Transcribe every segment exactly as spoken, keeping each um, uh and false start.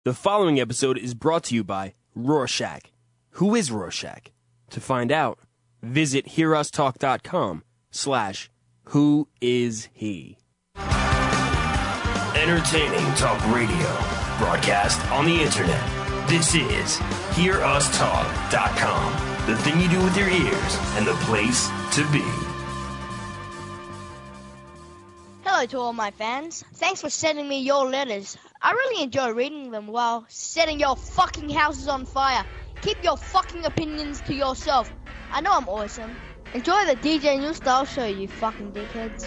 The following episode is brought to you by Rorschach. Who is Rorschach? To find out, visit hearustalk.com slash who is he. Entertaining talk radio, broadcast on the internet. This is hear us talk dot com, the thing you do with your ears and the place to be. Hello to all my fans. Thanks for sending me your letters. I really enjoy reading them while setting your fucking houses on fire. Keep your fucking opinions to yourself. I know I'm awesome. Enjoy the D J New Style show, you fucking dickheads.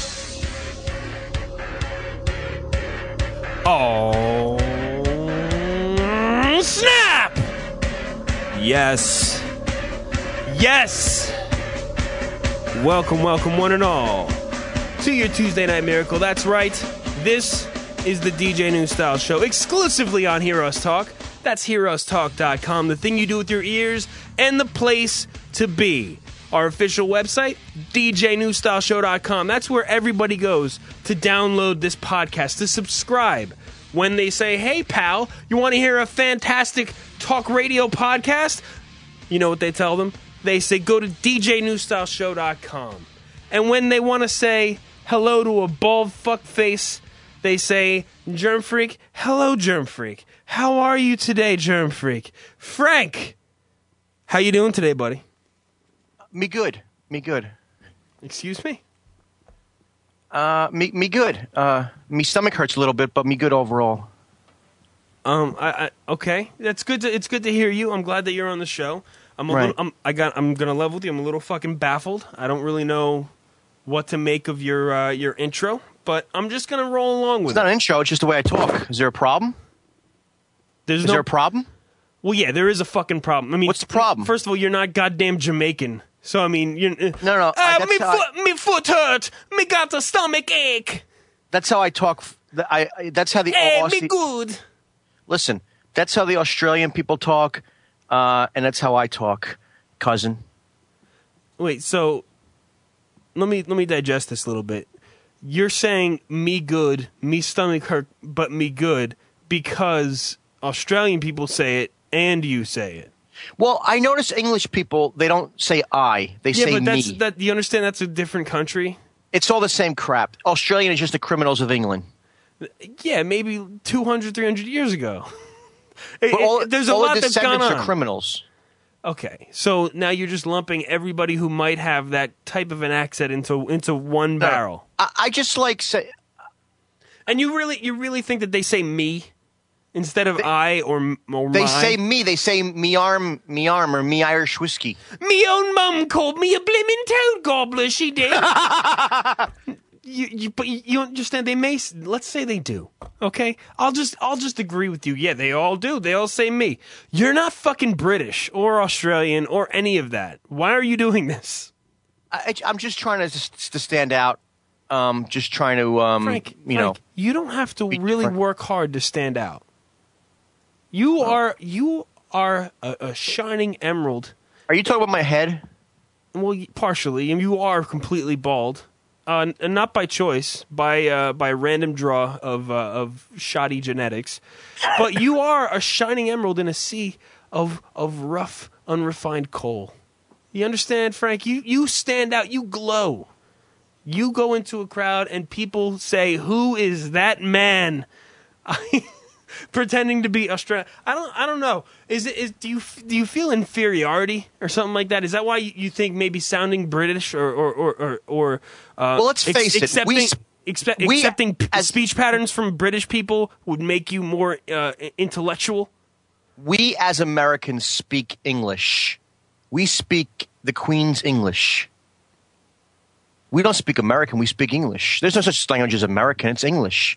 Oh, snap! Yes. Yes! Welcome, welcome, one and all, to your Tuesday Night Miracle. That's right. This is the D J New Style Show, exclusively on Hear Us Talk. That's hear us talk dot com, the thing you do with your ears and the place to be. Our official website, d j new style show dot com. That's where everybody goes to download this podcast, to subscribe. When they say, hey, pal, you want to hear a fantastic talk radio podcast? You know what they tell them? They say, go to d j new style show dot com. And when they want to say hello to a bald fuckface, they say, Germ Freak, hello, Germ Freak. How are you today, Germ Freak? Frank, how you doing today, buddy? Me good. Me good. Excuse me? Uh, me me good. Uh, me stomach hurts a little bit, but me good overall. Um, I, I okay. That's good to. It's good to hear you. I'm glad that you're on the show. I'm a Right. little. I'm. I got. I'm gonna level with you. I'm a little fucking baffled. I don't really know what to make of your uh, your intro, but I'm just gonna roll along with It's not it. an intro. It's just the way I talk. Is there a problem? There's Is no there a problem? Well, yeah, there is a fucking problem. I mean, What's the problem? First of all, you're not goddamn Jamaican. So, I mean, you're... Uh, No, no, uh, Uh, that's me, how I- foot, me foot hurt. Me got a stomach ache. That's how I talk. f- th- I, I that's how the Hey, Aussie- me good. Listen. That's how the Australian people talk, uh, and that's how I talk, cousin. Wait, so... Let me let me digest this a little bit. You're saying me good, me stomach hurt, but me good because Australian people say it and you say it. Well, I notice English people, they don't say I. They Yeah, say but that's me. that. You understand that's a different country. It's all the same crap. Australian is just the criminals of England. Yeah, maybe two hundred, three hundred years ago. It- But all, it- there's a all lot the that's gone descendants on. are criminals. Okay, so now you're just lumping everybody who might have that type of an accent into into one No, barrel. I, I just like say. And you really you really think that they say me instead of I or m- or They my? say me. They say me arm, me arm, or me Irish whiskey. Me own mum called me a blimmin' toad gobbler. She did. you, you, but you, you understand? They may. s- Let's say they do. Okay, I'll just I'll just agree with you. Yeah, they all do. They all say me. You're not fucking British or Australian or any of that. Why are you doing this? I, I'm just trying to just to stand out. Um, just trying to um, Frank, you know. Frank, you don't have to be really different. work hard to stand out. You are you are a, a shining emerald. Are you talking about my head? Well, y- partially, and you are completely bald, uh, n- and not by choice, by uh, by random draw of uh, of shoddy genetics. But you are a shining emerald in a sea of of rough, unrefined coal. You understand, Frank? You you stand out. You glow. You go into a crowd and people say, "Who is that man?" I, pretending to be Australian. I don't. I don't know. Is it? Is do you do you feel inferiority or something like that? Is that why you, you think maybe sounding British or or or or, or uh, Well, let's face it, accepting, we sp- expe- we accepting p- as- speech patterns from British people would make you more uh, intellectual? We as Americans speak English. We speak the Queen's English. We don't speak American. We speak English. There's no such language as American. It's English.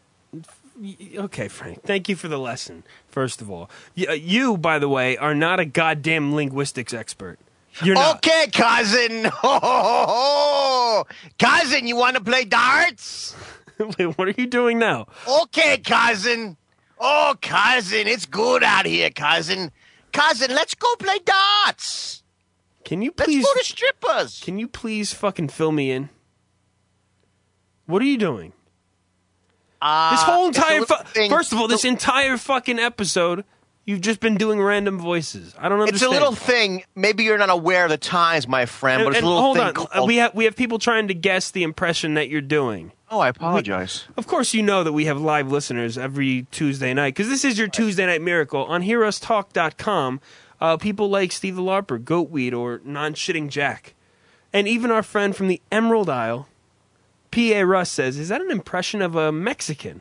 Okay, Frank. Thank you for the lesson. First of all, you, uh, you by the way, are not a goddamn linguistics expert. You're not. Okay, cousin. Ho, ho, ho, ho. Cousin, you want to play darts? Wait, what are you doing now? Okay, cousin. Oh, cousin, it's good out here, cousin. Cousin, let's go play darts. Can you Let's please? go to strippers. Can you please fucking fill me in? What are you doing? Uh, This whole it's a entire, little fu- thing- first of all, this entire fucking episode, you've just been doing random voices. I don't understand. It's a little thing. Maybe you're not aware of the times, my friend, but And, it's and a little hold thing on, called... we have we have people trying to guess the impression that you're doing. Oh, I apologize. Of course, you know that we have live listeners every Tuesday night because this is your Tuesday Night Miracle on hear us talk dot com. Uh, people like Steve the Larper, Goatweed, or Non-Shitting Jack, and even our friend from the Emerald Isle, P A Russ says, "Is that an impression of a Mexican?"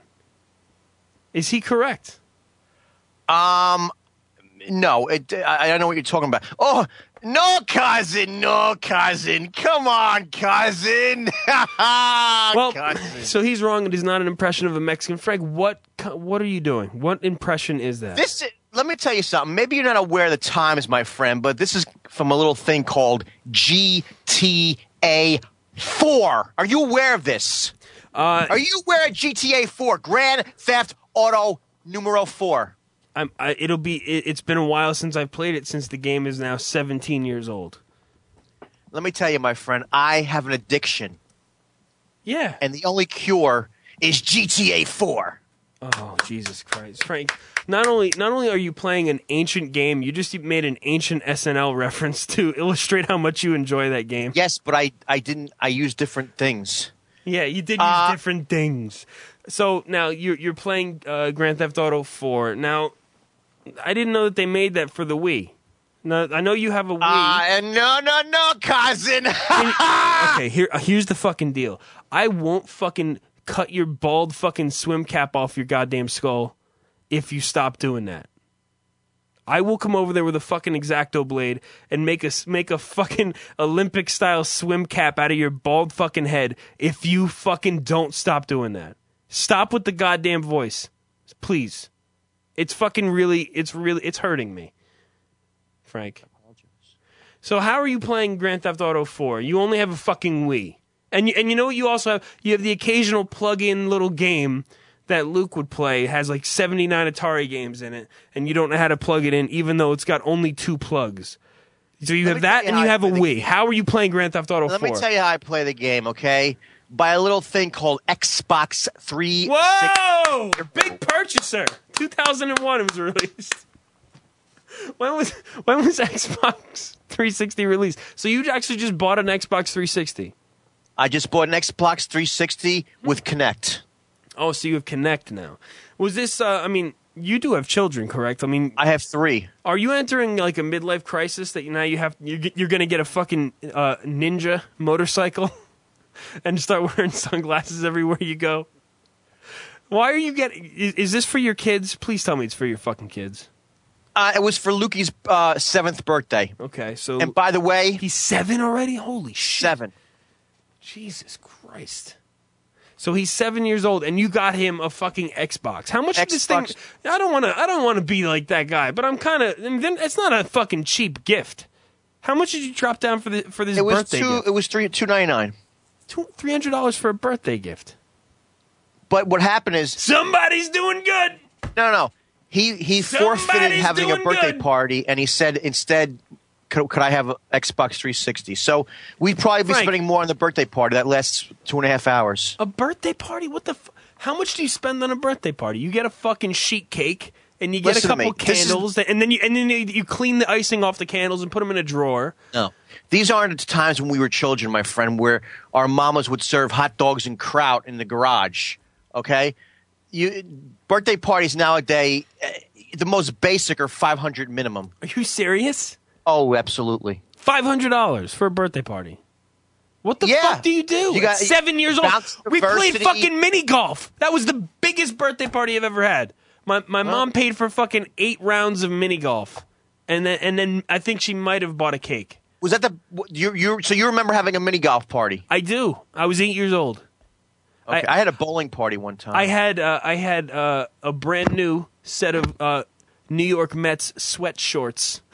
Is he correct? Um, no, it, I, I know what you're talking about. Oh, no, cousin, no, cousin. Come on, cousin. Well, cousin. so he's wrong. It is not an impression of a Mexican. Frank, what co- what are you doing? What impression is that? This, let me tell you something. Maybe you're not aware of the times, my friend, but this is from a little thing called G T A four. Are you aware of this? Uh, Are you aware of G T A four? Grand Theft Auto numero four. I'm, I, it'll be. It, it's been a while since I've played it. Since the game is now seventeen years old. Let me tell you, my friend, I have an addiction, Yeah. and the only cure is G T A four. Oh, Jesus Christ, Frank! Not only not only are you playing an ancient game, you just made an ancient S N L reference to illustrate how much you enjoy that game. Yes, but I, I didn't. I use different things. Yeah, you did use Uh, different things. So now you're you're playing uh, Grand Theft Auto four. Now, I didn't know that they made that for the Wii. Now I know you have a Wii. Uh, no, no, no, cousin. Okay, here uh, here's the fucking deal. I won't fucking cut your bald fucking swim cap off your goddamn skull if you stop doing that. I will come over there with a fucking X-Acto blade and make a make a fucking Olympic style swim cap out of your bald fucking head if you fucking don't stop doing that. Stop with the goddamn voice, please. It's fucking really, it's really, it's hurting me, Frank. So how are you playing Grand Theft Auto four? You only have a fucking Wii. And you, and you know what you also have? You have the occasional plug-in little game that Luke would play. It has like seventy-nine Atari games in it, and you don't know how to plug it in, even though it's got only two plugs. So you Let have me tell that, you and how you I have a play the Wii. game. How are you playing Grand Theft Auto Let four? me tell you how I play the game, okay? By a little thing called Xbox three sixty. Whoa! Big purchaser. two thousand one it was released. When was when was Xbox three sixty released? So you actually just bought an Xbox three sixty. I just bought an Xbox three sixty with Kinect. Oh, so you have Kinect now. Was this, uh, I mean, you do have children, correct? I mean, I have three. are you entering like a midlife crisis that now you have, you're, you're going to get a fucking uh, ninja motorcycle and start wearing sunglasses everywhere you go? Why are you getting, is, is this for your kids? Please tell me it's for your fucking kids. Uh, it was for Lukey's uh, seventh birthday. Okay, so And by the way, he's seven already? Holy shit. seven. Jesus Christ. So he's seven years old, and you got him a fucking Xbox. How much did this thing? Xbox. I don't want to. I don't want to be like that guy, but I'm kind of. Then it's not a fucking cheap gift. How much did you drop down for the for this It was birthday two. gift? It was three two ninety nine. Two, three hundred dollars for a birthday gift. But what happened is, Somebody's doing good. no, no, no. He he forfeited Somebody's having a doing birthday good. party, and he said instead, could, could I have an Xbox three sixty? So we'd probably be Frank. spending more on the birthday party. That lasts two and a half hours. A birthday party? What the? F- How much do you spend on a birthday party? You get a fucking sheet cake, and you get Listen a to me. couple This is- candles, and then you and then you, you clean the icing off the candles and put them in a drawer. No. These aren't the times when we were children, my friend, where our mamas would serve hot dogs and kraut in the garage. Okay? You birthday parties nowadays, eh, the most basic are five hundred minimum. Are you serious? Oh, absolutely. Five hundred dollars for a birthday party. What the Yeah. fuck do you do? You got- At seven years old, bounce we played diversity. fucking mini golf. That was the biggest birthday party I've ever had. My my mom paid for fucking eight rounds of mini golf, and then and then I think she might have bought a cake. Was that the you you so you remember having a mini golf party? I do. I was eight years old. Okay. I, I- had a bowling party one time. I had uh, I had uh, a brand new set of uh, New York Mets sweat shorts.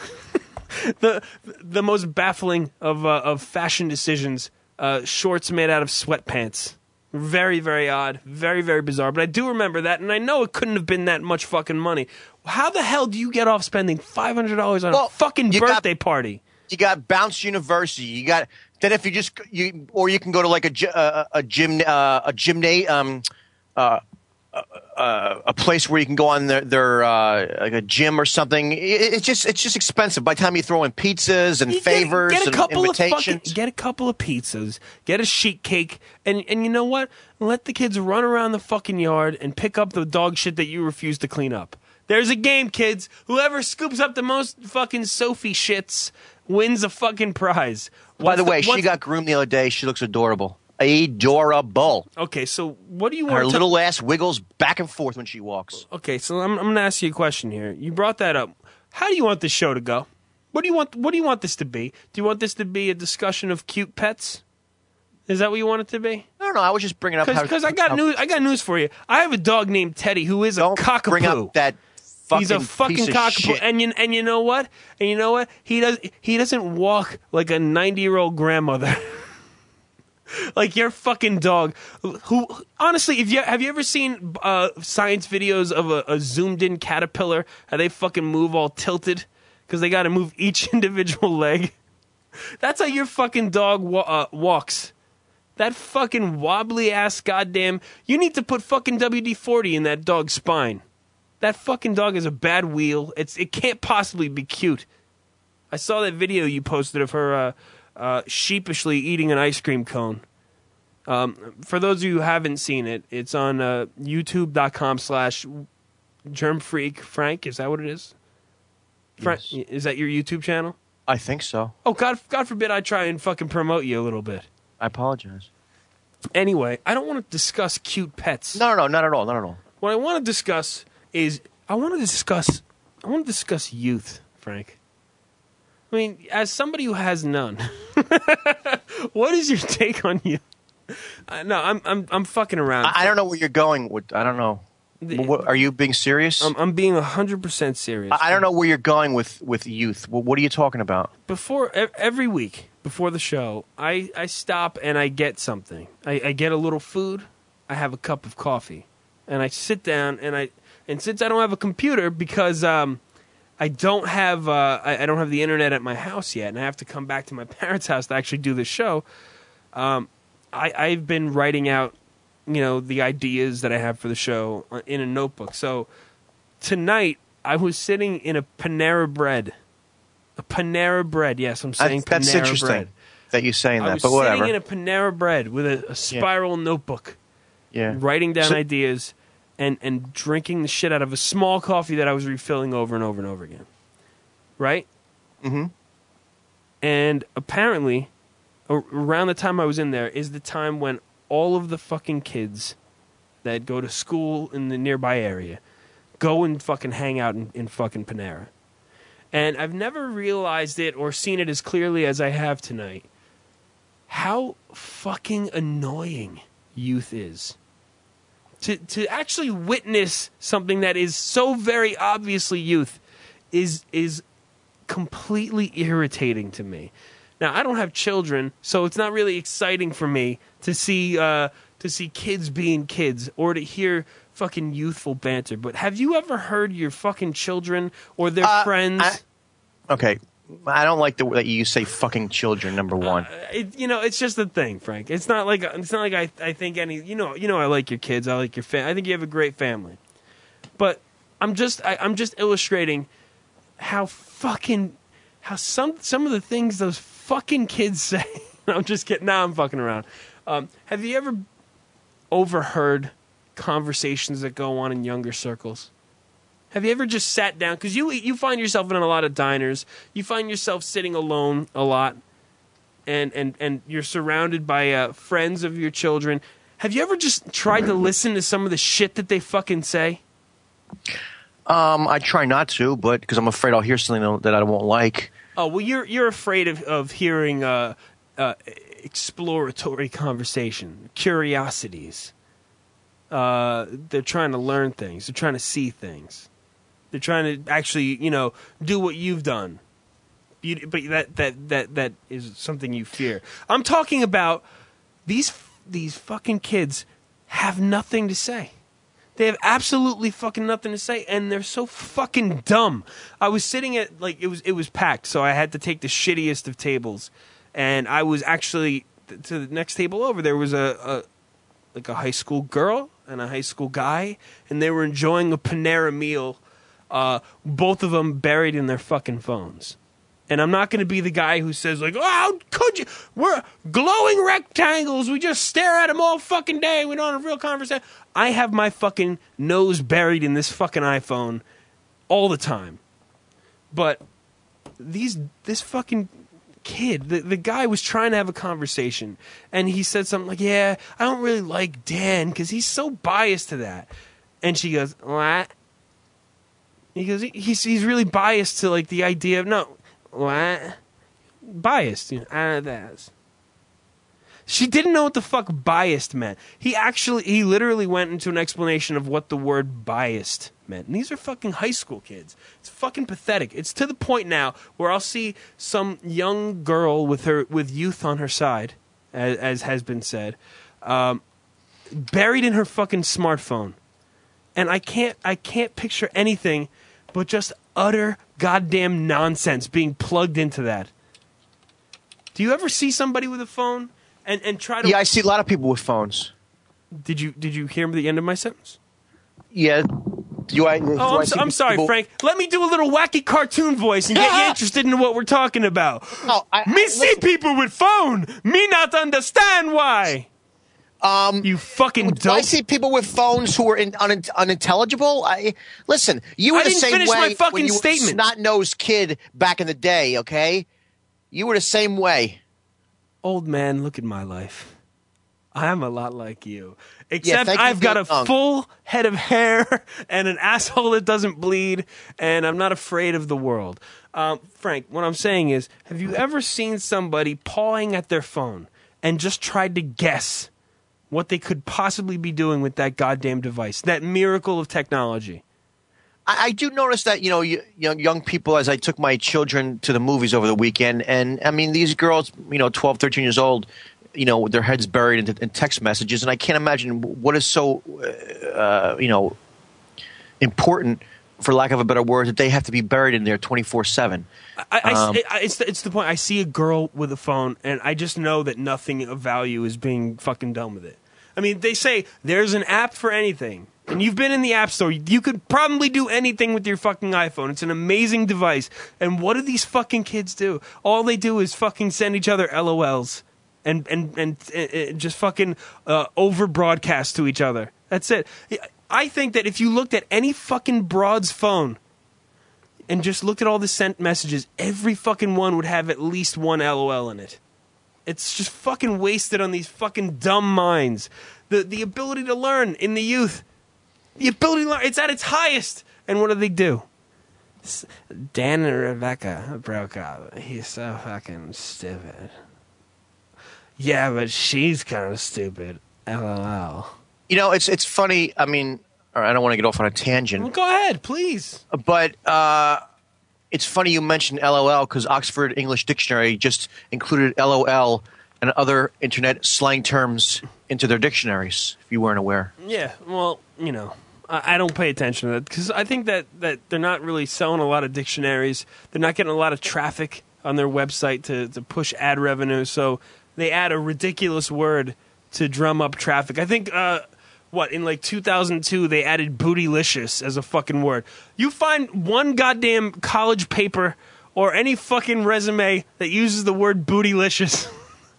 the the most baffling of uh, of fashion decisions. Uh, shorts made out of sweatpants. Very very odd. Very very bizarre. But I do remember that, and I know it couldn't have been that much fucking money. How the hell do you get off spending five hundred dollars on Well, a fucking you got- birthday party? You got Bounce University. You got then if you just you or you can go to like a gy- uh, a gym uh, a gymnasium um uh uh, a place where you can go on their, their uh, like a gym or something. It, it's just it's just expensive. By the time you throw in pizzas and You favors get, get a and couple invitations, of fucking, get a couple of pizzas, get a sheet cake, and and you know what? Let the kids run around the fucking yard and pick up the dog shit that you refuse to clean up. There's a game, kids. Whoever scoops up the most fucking Sophie shits wins a fucking prize. By the way, what's- she got groomed the other day. She looks adorable. Adorable. Okay, so what do you want? Her to little ass wiggles back and forth when she walks. Okay, so I'm, I'm going to ask you a question here. You brought that up. How do you want this show to go? What do you want? What do you want this to be? Do you want this to be a discussion of cute pets? Is that what you want it to be? I don't know. I was just bringing up how- Because I got how- news. I got news for you. I have a dog named Teddy who is a Don't cockapoo. bring up that fucking He's a fucking piece of cockapoo, shit. and you and you know what? And you know what? He does. He doesn't walk like a ninety-year-old grandmother. Like your fucking dog, who honestly, if you have you ever seen uh, science videos of a, a zoomed-in caterpillar, how they fucking move all tilted because they got to move each individual leg? That's how your fucking dog wa- uh, walks. That fucking wobbly ass goddamn. You need to put fucking W D forty in that dog's spine. That fucking dog is a bad wheel. It's it can't possibly be cute. I saw that video you posted of her. Uh, Uh, sheepishly eating an ice cream cone. Um, for those of you who haven't seen it, it's on uh, youtube.com slash germfreak Frank. Is that what it is? Frank, Yes. Is that your YouTube channel? I think so. Oh, God, God forbid I try and fucking promote you a little bit. I apologize. Anyway, I don't want to discuss cute pets. No, no, no, not at all. Not at all. What I want to discuss is I want to discuss I want to discuss youth, Frank. I mean, as somebody who has none, what is your take on you? Uh, no, I'm I'm I'm fucking around. I, I don't know where you're going with. I don't know. The- What, are you being serious? I'm I'm being one hundred percent serious. I I don't know where you're going with, with youth. What, what are you talking about? Before e- every week before the show, I, I stop and I get something. I, I get a little food. I have a cup of coffee, and I sit down and I and since I don't have a computer because um. I don't have uh, I, I don't have the internet at my house yet, and I have to come back to my parents' house to actually do this show. Um, I, I've been writing out, you know, the ideas that I have for the show in a notebook. So tonight I was sitting in a Panera Bread, a Panera Bread. Yes, I'm saying I, that's Panera interesting Bread. that you're saying I that, was but whatever. sitting in a Panera Bread with a, a spiral notebook, yeah. writing down So- ideas. And, and drinking the shit out of a small coffee that I was refilling over and over and over again. Right? Mm-hmm. And apparently, a- around the time I was in there is the time when all of the fucking kids that go to school in the nearby area go and fucking hang out in, in fucking Panera. And I've never realized it or seen it as clearly as I have tonight. How fucking annoying youth is. To to actually witness something that is so very obviously youth is is completely irritating to me. Now I don't have children, so it's not really exciting for me to see uh, to see kids being kids or to hear fucking youthful banter. But have you ever heard your fucking children or their Uh, friends? I- okay. I don't like the way that you say fucking children, number one. It, you know, it's just a thing, Frank. It's not like it's not like I I think any. You know, you know, I like your kids. I like your family. I think you have a great family. But I'm just I, I'm just illustrating how fucking how some some of the things those fucking kids say. I'm just kidding. Now I'm fucking around. Um, have you ever overheard conversations that go on in younger circles? Have you ever just sat down? Because you you find yourself in a lot of diners. You find yourself sitting alone a lot, and and, and you're surrounded by uh, friends of your children. Have you ever just tried to listen to some of the shit that they fucking say? Um, I try not to, but because I'm afraid I'll hear something that I won't like. Oh well, you're you're afraid of of hearing uh, uh, exploratory conversation, curiosities. Uh, they're trying to learn things. They're trying to see things. They're trying to actually, you know, do what you've done. You, but that, that that that is something you fear. I'm talking about these these fucking kids have nothing to say. They have absolutely fucking nothing to say, and they're so fucking dumb. I was sitting at like it was it was packed, so I had to take the shittiest of tables, and I was actually to the next table over. There was a a, like a high school girl and a high school guy, and they were enjoying a Panera meal, uh, both of them buried in their fucking phones. And I'm not going to be the guy who says, like, oh, how could you? We're glowing rectangles. We just stare at them all fucking day. We don't have a real conversation. I have my fucking nose buried in this fucking iPhone all the time. But these this fucking kid, the, the guy was trying to have a conversation, and he said something like, yeah, I don't really like Dan because he's so biased to that. And she goes, what? He goes, he's, he's really biased to, like, the idea of, no, what? Biased. You know, I don't know that. She didn't know what the fuck biased meant. He actually, he literally went into an explanation of what the word biased meant. And these are fucking high school kids. It's fucking pathetic. It's to the point now where I'll see some young girl with her with youth on her side, as, as has been said, um, buried in her fucking smartphone, and I can't, I can't picture anything but just utter goddamn nonsense being plugged into that. Do you ever see somebody with a phone? And, and try to. Yeah, I see a lot of people with phones. Did you did you hear the end of my sentence? Yeah. Do I? Do oh, I'm, I so, I'm sorry, people... Frank. Let me do a little wacky cartoon voice and get you interested in what we're talking about. No, I, me I, see listen. people with phone. Me not understand why. Um, you fucking dope. I see people with phones who are in, un, unintelligible. I listen. You were I the didn't same finish way my fucking when you statement. were a snot-nosed kid back in the day. Okay, you were the same way. Old man, look at my life. I'm a lot like you. Except yeah, I've got a young. full head of hair and an asshole that doesn't bleed, and I'm not afraid of the world. Um, Frank, what I'm saying is, have you ever seen somebody pawing at their phone and just tried to guess what they could possibly be doing with that goddamn device, that miracle of technology? I do notice that, you know, young young people, as I took my children to the movies over the weekend, and I mean, these girls, you know, twelve, thirteen years old, you know, their heads buried in, in text messages, and I can't imagine what is so, uh, you know, important, for lack of a better word, that they have to be buried in there twenty-four seven. I, I, um, I, it's, the, it's the point. I see a girl with a phone, and I just know that nothing of value is being fucking done with it. I mean, they say there's an app for anything. And you've been in the App Store. You could probably do anything with your fucking iPhone. It's an amazing device. And what do these fucking kids do? All they do is fucking send each other L O Ls and and and, and just fucking uh, over broadcast to each other. That's it. I think that if you looked at any fucking broad's phone and just looked at all the sent messages, every fucking one would have at least one L O L in it. It's just fucking wasted on these fucking dumb minds. The the ability to learn in the youth. The ability to learn, it's at its highest. And what do they do? Dan and Rebecca broke up. He's so fucking stupid. Yeah, but she's kind of stupid. L O L. You know, it's it's funny. I mean, or I don't want to get off on a tangent. Well, go ahead, please. But uh, it's funny you mentioned L O L because Oxford English Dictionary just included L O L and other internet slang terms into their dictionaries, if you weren't aware. Yeah, well, you know. I don't pay attention to that because I think that, that they're not really selling a lot of dictionaries. They're not getting a lot of traffic on their website to, to push ad revenue. So they add a ridiculous word to drum up traffic. I think, uh, what, in like two thousand two, they added bootylicious as a fucking word. You find one goddamn college paper or any fucking resume that uses the word bootylicious.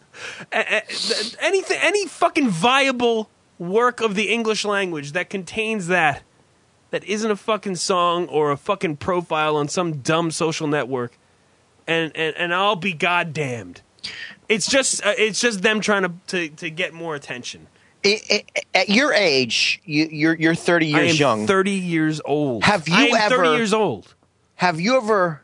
Anything, any fucking viable work of the English language that contains that, that isn't a fucking song or a fucking profile on some dumb social network, and and, and I'll be goddamned. It's just uh, it's just them trying to, to, to get more attention. It, it, at your age, you, you're you're thirty years I am young. Thirty years old. Have you I am ever? Thirty years old. Have you ever?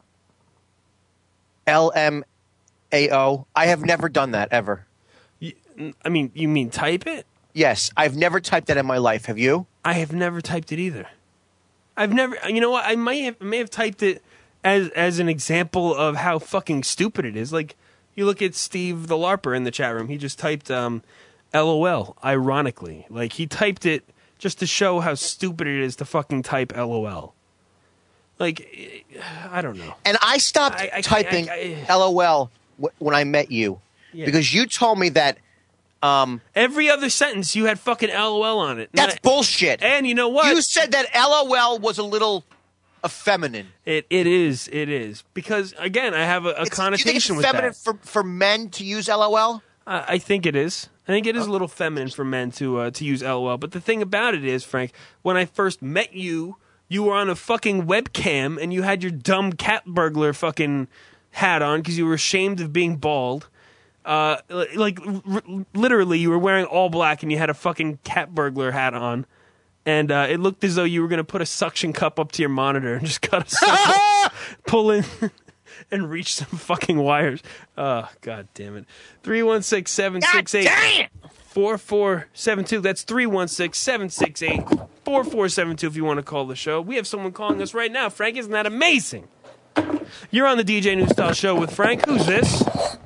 L M A O. I have never done that ever. You, I mean, you mean type it? Yes, I've never typed that in my life. Have you? I have never typed it either. I've never. You know what? I might have may have typed it as as an example of how fucking stupid it is. Like you look at Steve the LARPer in the chat room. He just typed um, L O L. Ironically, like he typed it just to show how stupid it is to fucking type L O L. Like I don't know. And I stopped I, I, typing I, I, L O L w- when I met you yeah. because you told me that Um, Every other sentence you had fucking LOL on it. that's and, bullshit. And you know what? You said that LOL was a little effeminate. It it is it is because again I have a, a It's, connotation you think it's with feminine that. for for men to use LOL? I, I think it is. I think it is a little feminine for men to uh, to use LOL. But the thing about it is, Frank, when I first met you, you were on a fucking webcam and you had your dumb cat burglar fucking hat on because you were ashamed of being bald. Uh, like r- literally, you were wearing all black and you had a fucking cat burglar hat on, and uh, it looked as though you were going to put a suction cup up to your monitor and just cut a suction, pull in, and reach some fucking wires. Oh, god damn it! Three one six seven six eight four four seven two. That's three one six seven six eight four four seven two. If you want to call the show, we have someone calling us right now. Frank, isn't that amazing? You're on the D J New Style Show with Frank. Who's this?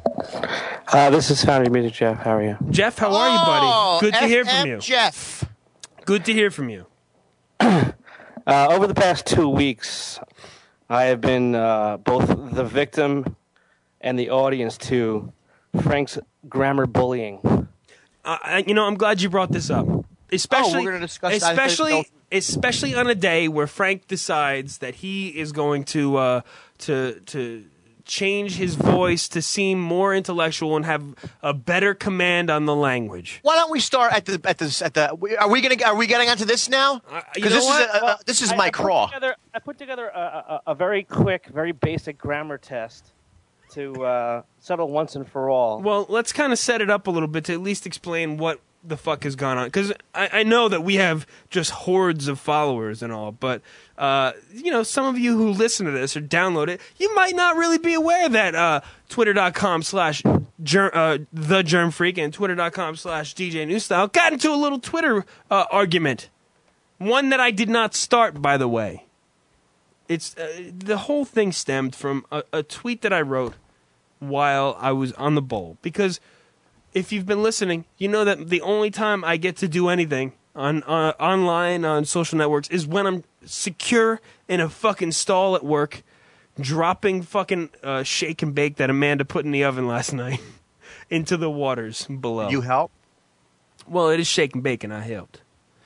Uh, this is Foundry Music Jeff. How are you? Jeff, how are you, buddy? Good to F- hear from F- you. Jeff. Good to hear from you. Uh, over the past two weeks, I have been uh, both the victim and the audience to Frank's grammar bullying. Uh, I, you know, I'm glad you brought this up. Especially, Oh, we're gonna discuss that. especially, especially on a day where Frank decides that he is going to uh, to to change his voice to seem more intellectual and have a better command on the language. Why don't we start at the at the at the? Are we gonna are we getting onto this now? Uh, you Because know this what? is a, a, this is I- my I put craw. Together, I put together a, a, a very quick, very basic grammar test to uh, settle once and for all. Well, let's kind of set it up a little bit to at least explain what the fuck has gone on. Because I, I know that we have just hordes of followers and all, but, uh, you know, some of you who listen to this or download it, you might not really be aware that uh, twitter.com slash uh, the Germ Freak and twitter.com slash DJ New Style got into a little Twitter uh, argument. One that I did not start, by the way. It's uh, the whole thing stemmed from a, a tweet that I wrote while I was on the bowl. Because if you've been listening, you know that the only time I get to do anything on uh, online, on social networks, is when I'm secure in a fucking stall at work, dropping fucking uh, shake and bake that Amanda put in the oven last night into the waters below. You help? Well, it is shake and bake, and I helped.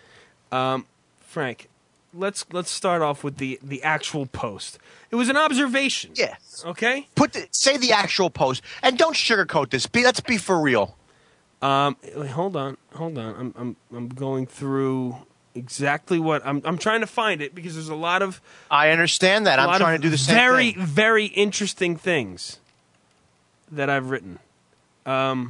Um, Frank, let's let's start off with the, the actual post. It was an observation. Yes. Okay? Put the, say the actual post and don't sugarcoat this. Be let's be for real. Um, wait, hold on, hold on. I'm I'm I'm going through exactly what I'm I'm trying to find it because there's a lot of I understand that. a I'm lot trying of to do the same very thing. very interesting things that I've written. Um.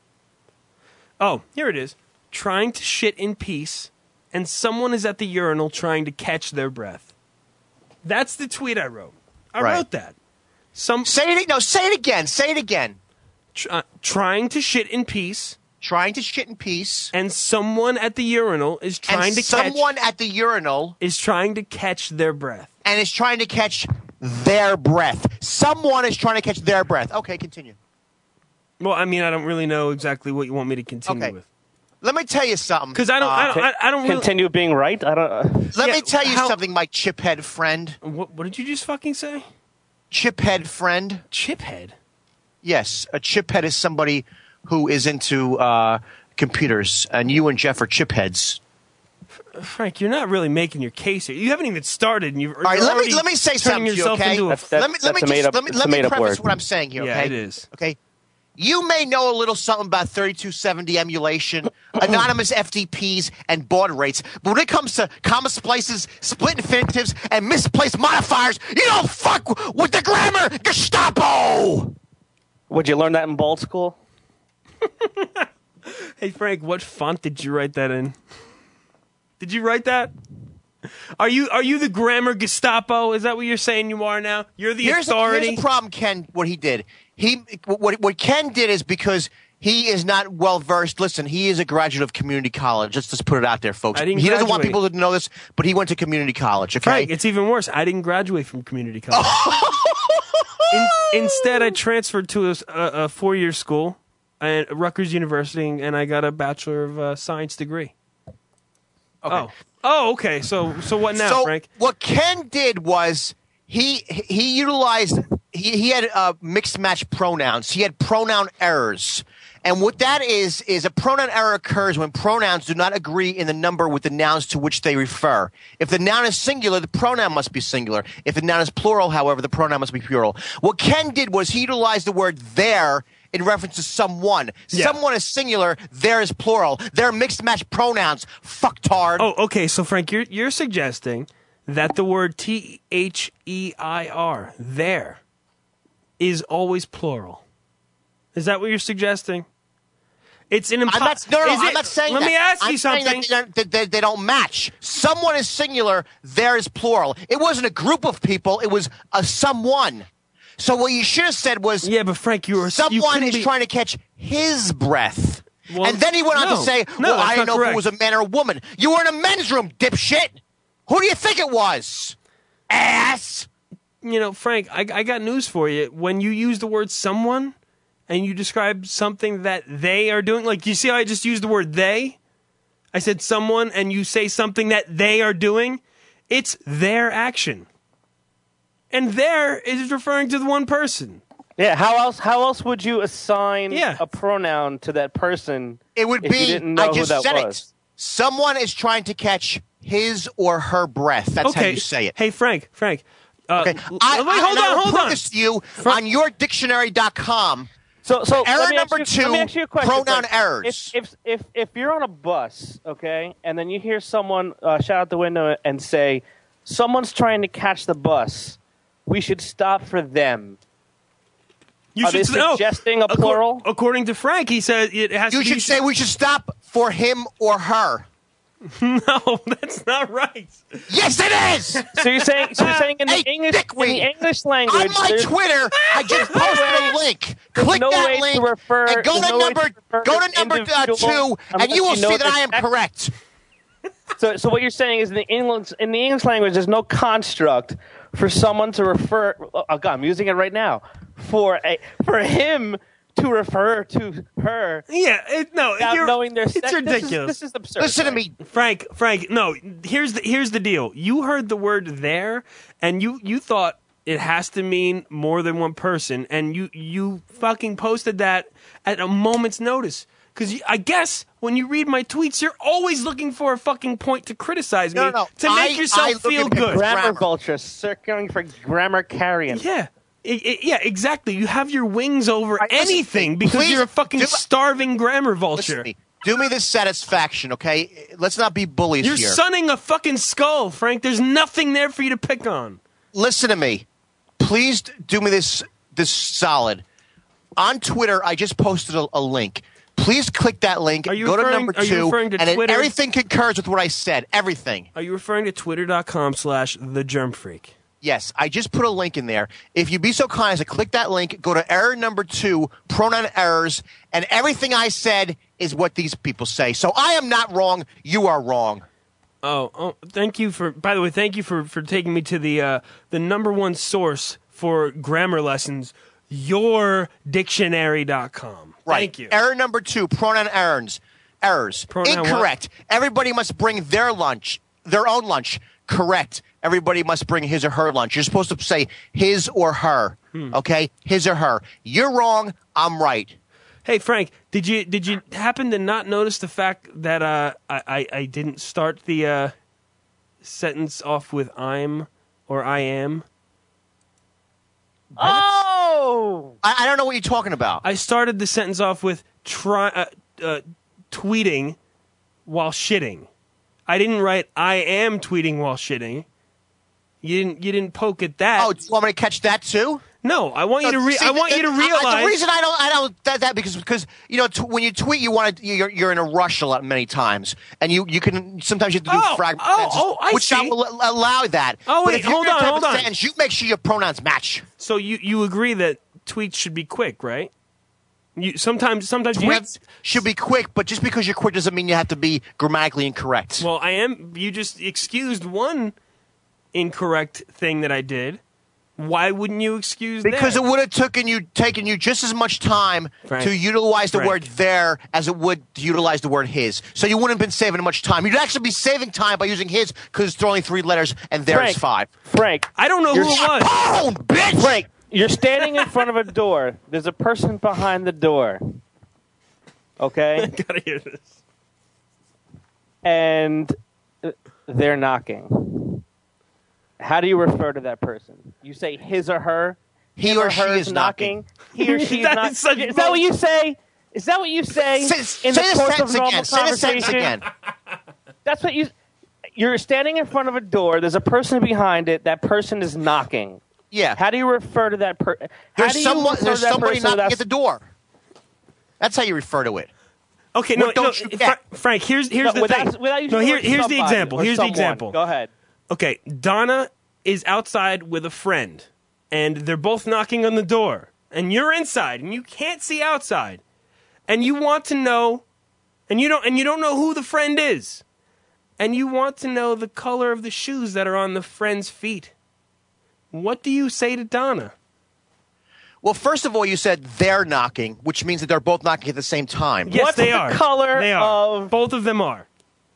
Oh, here it is. Trying to shit in peace, and someone is at the urinal trying to catch their breath. That's the tweet I wrote. I Right. wrote that. Some Say it. No, say it again. Say it again. tr- uh, trying to shit in peace, Trying to shit in peace. and someone at the urinal is trying and to catch someone at the urinal is trying to catch their breath. and is trying to catch their breath. Someone is trying to catch their breath. Okay, continue. Well, I mean, I don't really know exactly what you want me to continue Okay. with Let me tell you something. because I don't, I don't, I, I don't really. Continue being right. I don't. Uh, Let Yeah, me tell you how- something, my chiphead friend. What, what did you just fucking say? Chiphead friend. Chiphead. Yes, a chiphead is somebody who is into uh, computers, and you and Jeff are chipheads. Frank, you're not really making your case here. You haven't even started, and you've. All right, let me let me say turning something to you, yourself okay? into a That's- that- let me let me that's a just made-up- let me it's let a me made-up preface word. what I'm saying here. Yeah, Okay, it is. Okay, you may know a little something about thirty-two seventy emulation, anonymous F D Ps, and baud rates, but when it comes to comma splices, split infinitives, and misplaced modifiers, you don't fuck with the grammar Gestapo. would you learn that in bald school? Hey, Frank, what font did you write that in? Did you write that? Are you are you the grammar Gestapo? Is that what you're saying you are now? You're the Here's, authority. here's the problem, Ken. What he did, he what what Ken did is because he is not well versed. Listen, he is a graduate of community college. Let's just put it out there, folks. I didn't He doesn't want graduate. people to know this, but he went to community college. Okay, Frank, it's even worse. I didn't graduate from community college. In, instead, I transferred to a, a, a four-year school at Rutgers University, and I got a Bachelor of uh, Science degree. okay. Oh, oh, okay. So, so what now, so Frank? what Ken did was he he utilized he he had uh, mixed match pronouns. He had pronoun errors, And what that is, is a pronoun error occurs when pronouns do not agree in the number with the nouns to which they refer. If the noun is singular, the pronoun must be singular. If the noun is plural, however, the pronoun must be plural. What Ken did was he utilized the word there in reference to someone. Yeah. Someone is singular, there is plural. They're mixed match pronouns. Fucktard. Oh, okay. So, Frank, you're you're suggesting that the word T H E I R, there, is always plural. Is that what you're suggesting? It's an impo- I'm not, no, no, is I'm it- not saying Let that. me ask I'm you saying something. that they, they, they don't match. Someone is singular, there is plural. It wasn't a group of people, it was a someone. So what you should have said was, Yeah, but Frank, you were you someone couldn't is be- trying to catch his breath. Well, and then he went on no. to say, No, well, that's I didn't not know correct. if it was a man or a woman. You were in a men's room, dipshit. Who do you think it was? Ass. You know, Frank, I, I got news for you. When you use the word someone and you describe something that they are doing, like you see how I just used the word they? I said someone and you say something that they are doing, it's their action. And there is referring to the one person. Yeah, how else how else would you assign Yeah. a pronoun to that person It would if be, you didn't know I just who that said was? it. Someone is trying to catch his or her breath. That's okay. how you say it. Hey, Frank, Frank. Uh, Okay. l- I, wait, I, hold and I on, will hold prove on. this to you on your dictionary dot com. So, so Error let me ask number you, let me two, ask you a question, pronoun Frank. errors. If, if if if you're on a bus, okay, and then you hear someone uh, shout out the window and say, "Someone's trying to catch the bus. We should stop for them." You Are they no. suggesting a Accor- plural? According to Frank, he says it has You to should be. say we should stop for him or her. No, that's not right. Yes, it is. So you're saying so you're saying in the Hey, English in dickweed. the English language, On my there's- Twitter, I just posted a link. Click no that way to link refer- and go there's to no way number to refer go to to number uh, individual two, and unless you will you know see that their I am sex. correct. So, so what you're saying is in the English in the English language, there's no construct for someone to refer. Oh God, I'm using it right now. For a for him to refer to her Yeah, it, no, without you're, knowing their it's sex. ridiculous. This is, this is absurd. Listen to Frank. me. Frank, Frank, no. Here's the here's the deal. You heard the word there, and you you thought it has to mean more than one person, and you you fucking posted that at a moment's notice. Because I guess when you read my tweets, you're always looking for a fucking point to criticize me No, no, to make I- yourself I look feel at the good. gra- Grammar Grammar. vulture, circling for grammar carrion. Yeah. I- I- yeah, exactly. You have your wings over right, listen, anything because please you're a fucking do- starving grammar Listen vulture. to me. Do me this satisfaction, okay? Let's not be bullies You're here. sunning a fucking skull, Frank. There's nothing there for you to pick on. Listen to me. Please do me this this solid. On Twitter, I just posted a, a link. Please click that link. Are you go to referring- number are you two, referring to and then Twitter? everything concurs with what I said. Everything. Are you referring to twitter.com slash the germ freak? Yes, I just put a link in there. If you'd be so kind as to click that link, go to error number two, pronoun errors, and everything I said is what these people say. So I am not wrong. You are wrong. Oh, oh, thank you for. By the way, thank you for, for taking me to the uh, the number one source for grammar lessons, your dictionary dot com. Right. Thank you. Error number two, pronoun errors. Errors. Pronoun what? Incorrect. Everybody must bring their lunch, their own lunch. Correct. Everybody must bring his or her lunch. You're supposed to say his or her. Hmm. Okay? His or her. You're wrong. I'm right. Hey Frank, did you did you happen to not notice the fact that uh, I, I I didn't start the uh, sentence off with I'm or I am? Oh, I, I don't know what you're talking about. I started the sentence off with try uh, uh, tweeting while shitting. I didn't write I am tweeting while shitting. You didn't you didn't poke at that. Oh, do you want me to catch that too? No, I want you to re- See, I want you to uh, uh, realize the reason I don't I don't that, that because because you know t- when you tweet you want to you're you're in a rush a lot many times and you you can sometimes you have to do Oh, fragment oh, sentences, oh, I which see. I will al- allow that. Oh, But wait, if you're hold gonna on, type hold a on. sentence, you make sure your pronouns match. So you, you agree that tweets should be quick, right? You sometimes sometimes you have Tweets should be quick, but just because you're quick doesn't mean you have to be grammatically incorrect. Well, I am you just excused one incorrect thing that I did. Why wouldn't you excuse because that? it would have taken you taken you just as much time Frank, to utilize the Frank. word there as it would to utilize the word his. So you wouldn't have been saving much time. You'd actually be saving time by using his because it's only three letters and there's Frank. five. Frank, I don't know You're who it was. Oh, bitch! Frank, you're standing in front of a door. There's a person behind the door. Okay? Gotta hear this. And they're knocking. How do you refer to that person? You say his or her? He Him or she her is knocking. He or she is That knocking. is such Is that what you say? Is that what you say Say, in say the the course of sentence normal again. Say the sentence conversation? again. That's what you... You're standing in front of a door. There's a person behind it. That person is knocking. Yeah. How do you refer to that person? There's someone. There's somebody knocking at the door. That's how you refer to it. Okay, no, What no, don't you Fra- get? Frank. Here's here's No, the without, thing. without using no, the here, word here's the somebody example. or Here's someone. the example. Go ahead. Okay, Donna is outside with a friend, and they're both knocking on the door, and you're inside, and you can't see outside, and you want to know, and you don't, and you don't know who the friend is, and you want to know the color of the shoes that are on the friend's feet. What do you say to Donna? Well, first of all, you said they're knocking, which means that they're both knocking at the same time. Yes, What's they the are. color They are. of- Both of them are.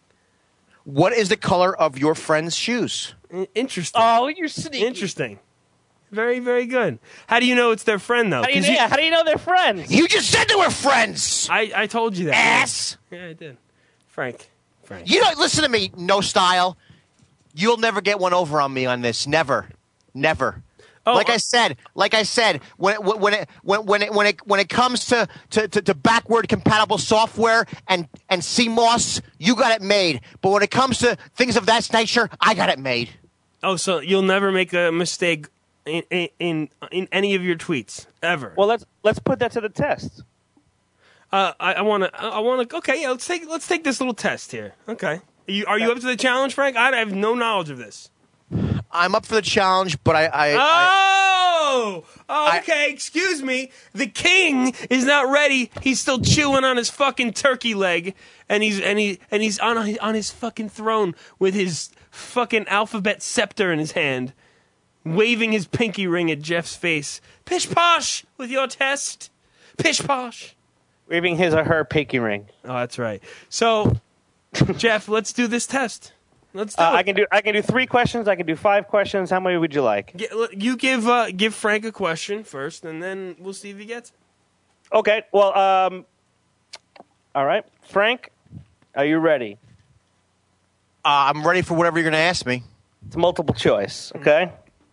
What is the color of your friend's shoes? I- Interesting. Oh, you're sneaky. Interesting. Very, very good. How do you know it's their friend, though? How do, you, 'Cause you- yeah, how do you know they're friends? You just said they were friends. I, I told you that. Ass. Yeah, I did. Frank. Frank. You don't listen to me. No style. You'll never get one over on me on this. Never. Never. Oh, like uh, I said, like I said, when it, when it when when it when it when it comes to, to, to, to backward compatible software and and C M O S, you got it made. But when it comes to things of that nature, I got it made. Oh, so you'll never make a mistake in in in, in any of your tweets ever. Well, let's let's put that to the test. uh, I, I want to. I want to. Okay, yeah. Let's take. Let's take this little test here. Okay. Are you, are you up to the challenge, Frank? I have no knowledge of this. I'm up for the challenge, but I. I, I Oh, oh, okay. Excuse me. The king is not ready. He's still chewing on his fucking turkey leg, and he's and he and he's on on his fucking throne with his fucking alphabet scepter in his hand, waving his pinky ring at Jeff's face. Pish posh with your test. Pish posh. Waving his or her pinky ring. Oh, that's right. So, Jeff, let's do this test. Let's do Uh, it. I can do I can do three questions. I can do five questions. How many would you like? Get- you give uh, give Frank a question first, and then we'll see if he gets it. Okay. Well, um, all right, Frank, are you ready? uh, I'm ready for whatever you're going to ask me. It's multiple choice. Okay.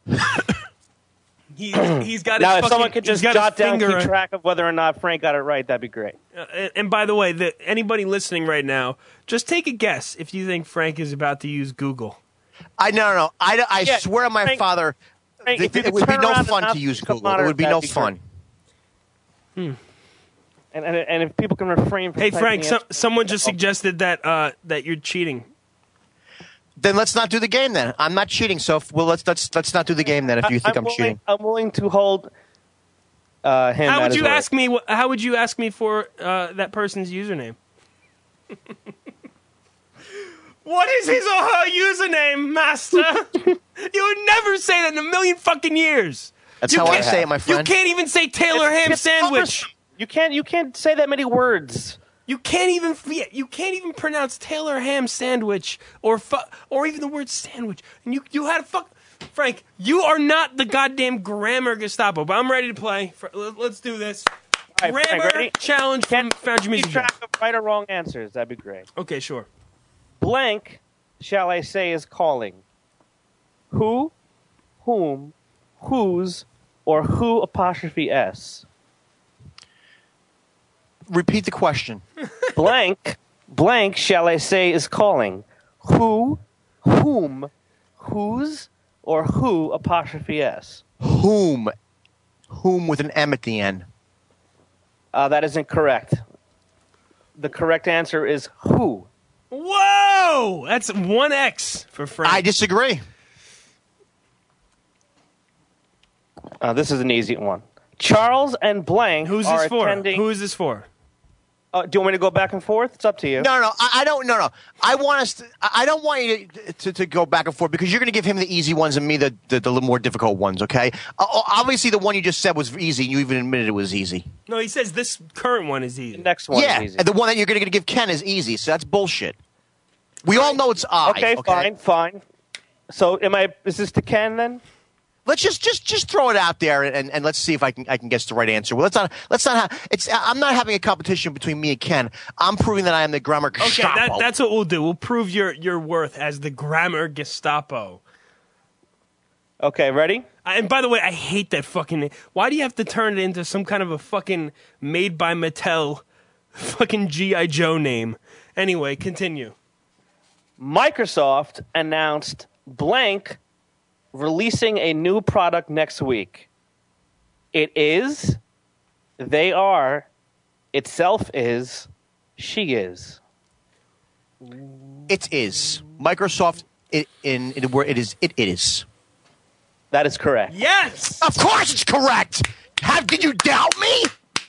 He, he's got his Now, if fucking, someone could he's just got jot his down, finger keep on- track of whether or not Frank got it right, that'd be great. Uh, and, and by the way, the, anybody listening right now, just take a guess if you think Frank is about to use Google. I no no no. I, I Yeah, swear on my Frank- father, Frank, th- if you it could would be turn no around fun and to use come Google. on, It would be that'd no be fun. And, and and if people can refrain from Hey, typing Frank, the some, answer- someone just suggested that uh, that you're cheating. Then let's not do the game. Then I'm not cheating. So if, well, let's let's let's not do the game then. If you think I'm, willing, cheating, I'm willing to hold uh, him. How at would his you word. ask me? wh- How would you ask me for uh, that person's username? What is his or her username, master? You would never say that in a million fucking years. that's You how I can't- say it, my You friend. can't even say Taylor ham It's sandwich. cumbersome. You can't. You can't say that many words. You can't even you can't even pronounce Taylor ham sandwich or fu- or even the word sandwich. And you you had a fuck Frank. You are not the goddamn grammar Gestapo. But I'm ready to play. Fr- let- Let's do this. All right, Frank, Grammar ready? challenge from Found Your Keep Music. track of right or wrong answers. That'd be great. Okay, sure. Blank, shall I say, is calling. Who, whom, whose, or who apostrophe s. Repeat the question. Blank, blank, shall I say, is calling. Who, whom, whose, or who apostrophe s. Whom, whom with an M at the end. Uh, that is incorrect. The correct answer is who. Whoa! That's one X for Frank. I disagree. Uh, this is an easy one. Charles and blank Who's are this for? attending. Who is this for? Uh, do you want me to go back and forth? It's up to you. No, no, I, I don't. No, no. I want us. To, I I don't want you to, to, to go back and forth because you're going to give him the easy ones and me the the, the little more difficult ones. Okay. Uh, obviously, the one you just said was easy. You even admitted it was easy. No, he says this current one is easy. The next one yeah, is easy. and the one that you're going to give Ken is easy. So that's bullshit. We all know it's I. Okay, fine, fine. So, am I? Is this to Ken then? Let's just just just throw it out there and, and let's see if I can I can guess the right answer. Well, let's not let's not have it's. I'm not having a competition between me and Ken. I'm proving that I am the grammar Okay, Gestapo. that, that's what we'll do. We'll prove your your worth as the grammar Gestapo. Okay, ready? And by the way, I hate that fucking name. Why do you have to turn it into some kind of a fucking made by Mattel fucking G I. Joe name? Anyway, continue. Microsoft announced blank releasing a new product next week. It is, they are, itself is, she is. It is Microsoft. It, in in where it is. It, it is. That is correct. Yes! Of course, it's correct. How did you doubt me?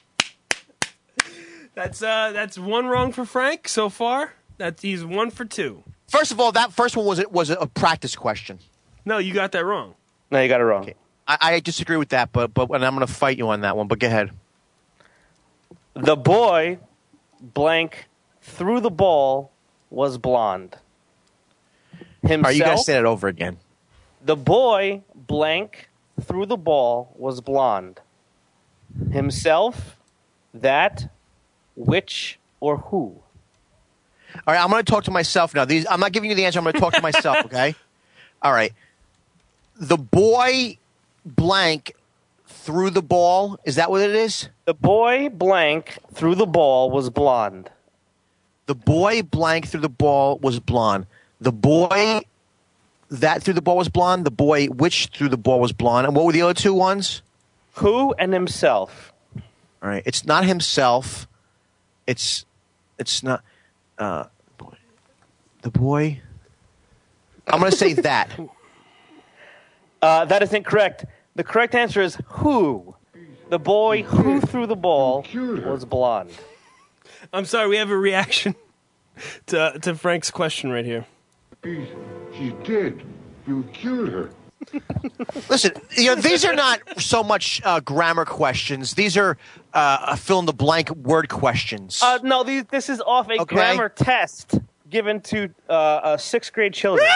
That's uh, that's one wrong for Frank so far. That's he's one for two. First of all, that first one was it was a practice question. No, you got that wrong. No, you got it wrong. Okay. I, I disagree with that, but but and I'm going to fight you on that one. But go ahead. The boy blank threw the ball was blonde. Himself, All right, you got to say that over again. The boy blank threw the ball was blonde. Himself, that, which, or who? All right, I'm going to talk to myself now. These I'm not giving you the answer. I'm going to talk to myself. Okay. All right. The boy blank threw the ball. Is that what it is? The boy blank threw the ball was blonde. The boy blank threw the ball was blonde. The boy that threw the ball was blonde. The boy which threw the ball was blonde. And what were the other two ones? Who and himself. All right. It's not himself. It's it's not uh, the boy. I'm going to say that. Uh, that is incorrect. The correct answer is who. The boy who threw the ball was blonde. I'm sorry, we have a reaction to to Frank's question right here. She's dead. You killed her. Listen, you know, these are not so much uh, grammar questions. These are uh, fill in the blank word questions. Uh, no, these, this is off a Okay. grammar test given to uh, uh, sixth grade children.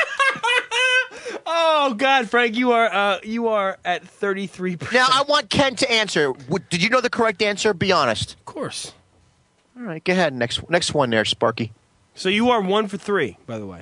Oh God, Frank, you are uh, you are at thirty-three percent. Now, I want Ken to answer. W- Did you know the correct answer? Be honest. Of course. All right, go ahead. Next, next one there, Sparky. So you are one for three, by the way.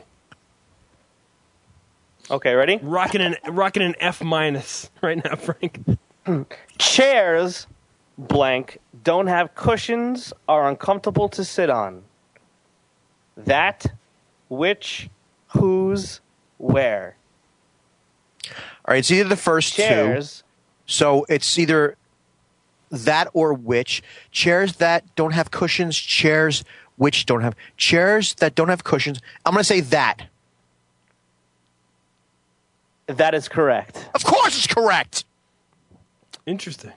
Okay, ready? Rocking an rocking an F minus right now, Frank. Chairs, blank, don't have cushions, are uncomfortable to sit on. That, which, whose, where. All right, it's either the first two. Chairs, So it's either that or which. Chairs that don't have cushions, chairs which don't have chairs that don't have cushions. I'm going to say that. that is correct. Of course it's correct. Interesting.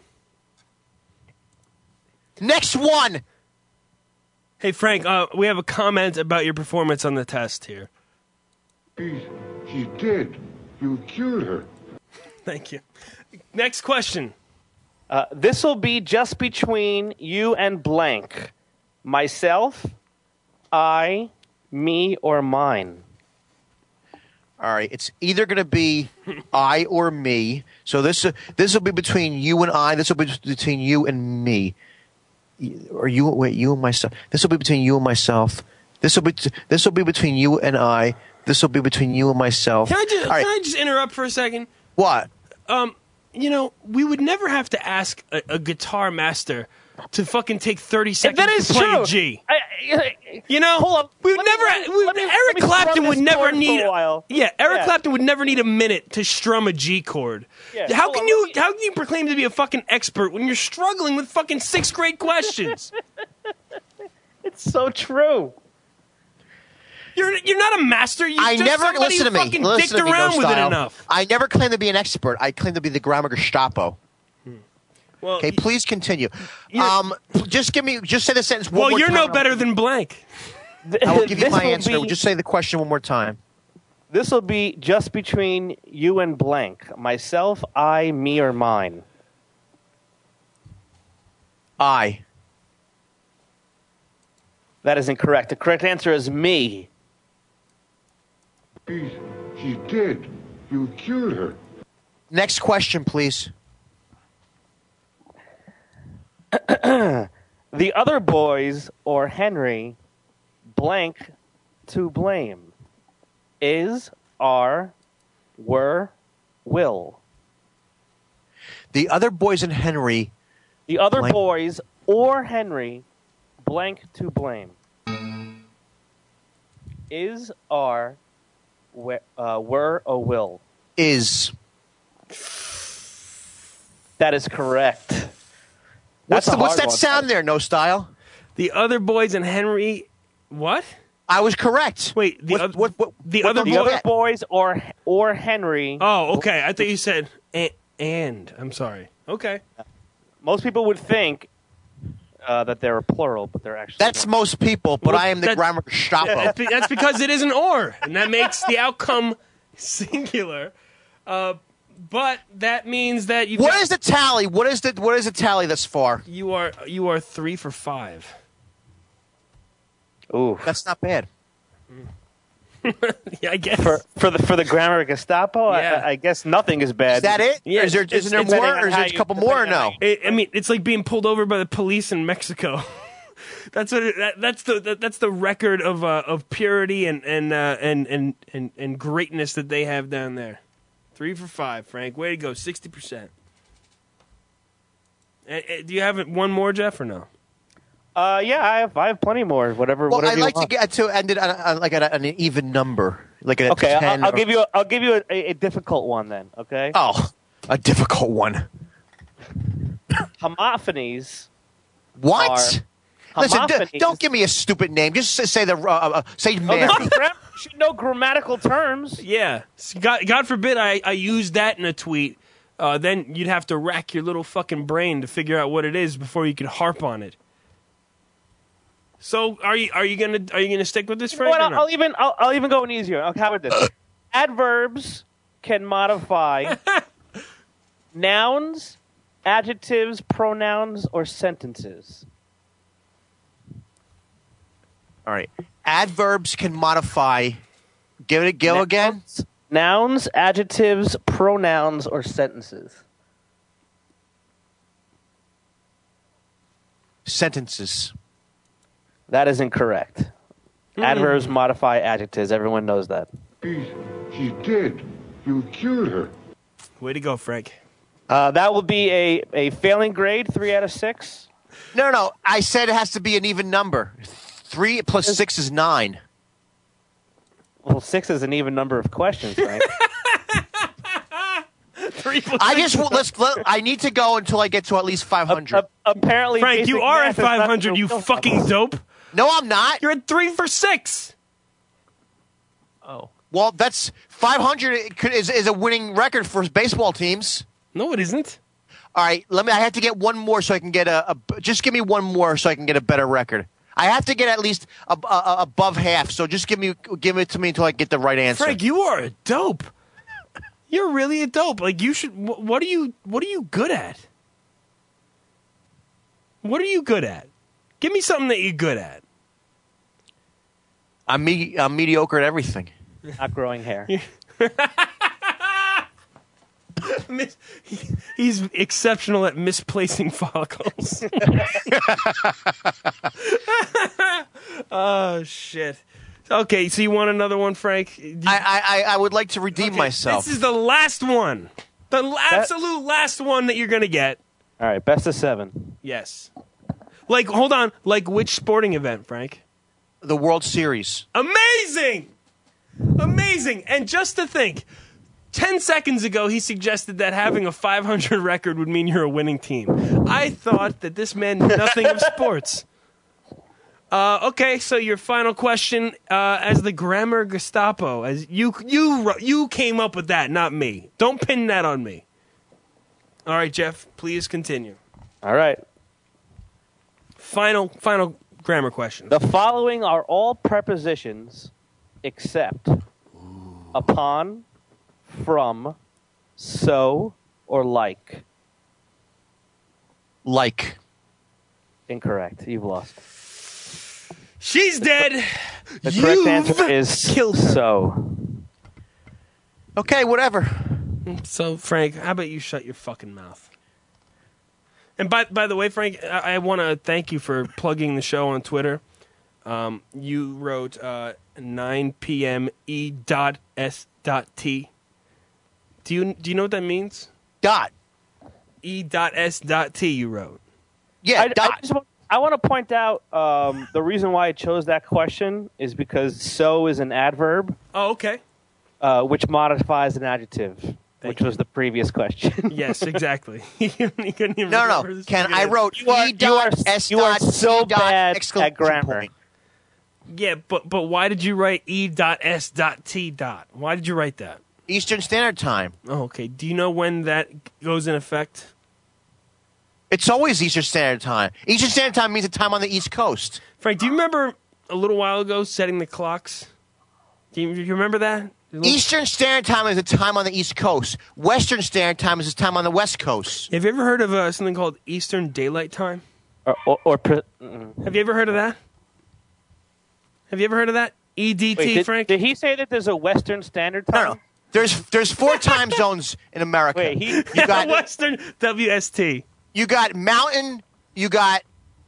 Next one. Hey Frank, uh, we have a comment about your performance on the test here. She's, she's dead. You killed her. Thank you. Next question. Uh, this will be just between you and blank. Myself, I, me, or mine. All right, it's either going to be I or me. So this uh, this will be between you and I. This will be between you and me. Or you wait, you and myself. This will be between you and myself. This will be this will be between you and I. This will be between you and myself. Can I just All right. can I just interrupt for a second? What? Um, you know, we would never have to ask a, a guitar master to fucking take thirty seconds That is to play true. a G. I, I, You know, Hold up. we would Let me- never. let me- we, let me- Eric let me Clapton strum would this never chord for a need. while. Yeah, Eric Yeah. Clapton would never need a minute to strum a G chord. Yeah, How hold can on, you? let me- How can you proclaim to be a fucking expert when you're struggling with fucking sixth grade questions? it's so true. You're you're not a master. You I just never somebody listen to who me. fucking Listen dicked to me, around no with it style. enough. I never claim to be an expert. I claim to be the grammar Gestapo. Well, Okay, y- please continue. You're- Um, just give me, just say the sentence one well, more you're time. no and I'll- better than blank. I will give you This my will answer. be- Just say the question one more time. This will be just between you and blank. Myself, I, me, or mine. I. That is incorrect. The correct answer is me. She's, she's dead. You killed her. Next question, please. The other boys or Henry blank to blame is, are, were, will. The other boys and Henry. The other Blank. boys or Henry blank to blame is, are, we- uh, were, or will. Is. That is correct. What's, That's a the, what's hard that one. sound there, No Style? The other boys and Henry. What? I was correct. Wait, the What- oth- what- what- the what other don't The you boy- other get? boys or or Henry. Oh, okay. I thought you said and. and. I'm sorry. Okay. Most people would think uh, that they're plural, but they're actually That's not. most people, but Well, I am the that- grammar Gestapo. That's be- that's because it is an or, and that makes the outcome singular. Uh, but that means that you. What is the tally? What is the what is the tally thus far? You are you are three for five. Ooh. That's not bad. Yeah, I guess. For for the for the grammar Gestapo, Yeah. I, I guess nothing is bad. Is that it? Yeah, Or is there it's- isn't there it's more, depending or is on there how a couple you- more, or depending on no? how you- It, I mean, it's like being pulled over by the police in Mexico. That's what. It, that, that's the that, that's the record of uh, of purity and and, uh, and and and and greatness that they have down there. Three for five, Frank. Way to go, sixty percent. Do you have one more, Jeff, or no? Uh, yeah, I have I have plenty more. Whatever. Well, whatever I'd you like to want. get to end it on, a- on like at a, an even number, like a Okay, ten I'll, I'll or- give you a, I'll give you a, a, a difficult one then. Okay. Oh, a difficult one. Homophonies. What? Are- Listen, d- homophonies- don't give me a stupid name. Just s- say the uh, uh, say Oh, Mary. this is gram- you should know grammatical terms. Yeah. God, God forbid I, I use that in a tweet. Uh, then you'd have to rack your little fucking brain to figure out what it is before you could harp on it. So are you are you gonna are you gonna stick with this, You know Frank? what, or I'll, no? I'll even I'll, I'll even go an easier. Okay, how about this? Adverbs can modify nouns, adjectives, pronouns, or sentences. All right. Adverbs can modify. Give it a go again. Nouns, adjectives, pronouns, or sentences. Sentences. That is incorrect. Adverbs modify adjectives. Everyone knows that. She's, she's dead. You killed her. Way to go, Frank. Uh, that will be a, a failing grade, three out of six. No, no, no. I said it has to be an even number. Three plus six is nine. Well, six is an even number of questions, right? Three plus I six just is- let's. Let, I need to go until I get to at least five hundred. A- apparently, Frank, you basic are math at is not five hundred. You your fucking wheelhouse. dope. No, I'm not. You're at three for six. Oh, well, that's five hundred could- is is a winning record for baseball teams. No, it isn't. All right, let me. I have to get one more so I can get a. a just give me one more so I can get a better record. I have to get at least a, a, a- above half. So just give me give it to me until I get the right answer. Frank, you are a dope. You're really a dope. Like you should. wh- What are you? What are you good at? What are you good at? Give me something that you're good at. I'm me. I'm mediocre at everything. Not growing hair. Mis- he- He's exceptional at misplacing follicles. Oh shit. Okay, so you want another one, Frank? Do you- I I, I would like to redeem okay, myself. This is the last one. The la- absolute last one that you're gonna get. All right, best of seven. Yes. Like, hold on. Like, which sporting event, Frank? the World Series. Amazing! Amazing! And just to think, ten seconds ago he suggested that having a five hundred record would mean you're a winning team. I thought that this man knew nothing of sports. Uh, okay, so your final question, uh, as the grammar Gestapo, as you you you came up with that, not me. Don't pin that on me. All right, Jeff, please continue. All right. Final final grammar question. The following are all prepositions except upon, from, so, or like. Like. Incorrect. You've lost. She's dead. The correct You've answer is killed her. so. Okay, whatever. So, Frank, how about you shut your fucking mouth? And by by the way, Frank, I, I want to thank you for plugging the show on Twitter. Um, you wrote uh, nine p.m. E dot S dot T. Do you do you know what that means? Dot. E dot S dot T. You wrote. Yeah, I, dot. I, just, I want to point out um, the reason why I chose that question is because so is an adverb, Oh, okay. uh, which modifies an adjective, Thank which you. was the previous question. Yes, exactly. you couldn't even no, remember no. this Ken, fucking I answer. wrote You are- E dot you are- S you are dot so T dot bad exclamation at grammar. point. Yeah, but but why did you write E dot S dot T dot? Why did you write that? Eastern Standard Time. Oh, okay. Do you know when that goes in effect? It's always Eastern Standard Time. Eastern Standard Time means the time on the East Coast. Frank, do you remember a little while ago setting the clocks? Do you, do you remember that? Eastern Standard Time is the time on the East Coast. Western Standard Time is the time on the West Coast. Have you ever heard of uh, something called Eastern Daylight Time? or, or, or pre- mm. Have you ever heard of that? Have you ever heard of that? E D T, Wait, did, Frank? did he say that there's a Western Standard Time? No, no. There's there's four time zones in America. Wait, he- you got Western W S T. you got mountain. You got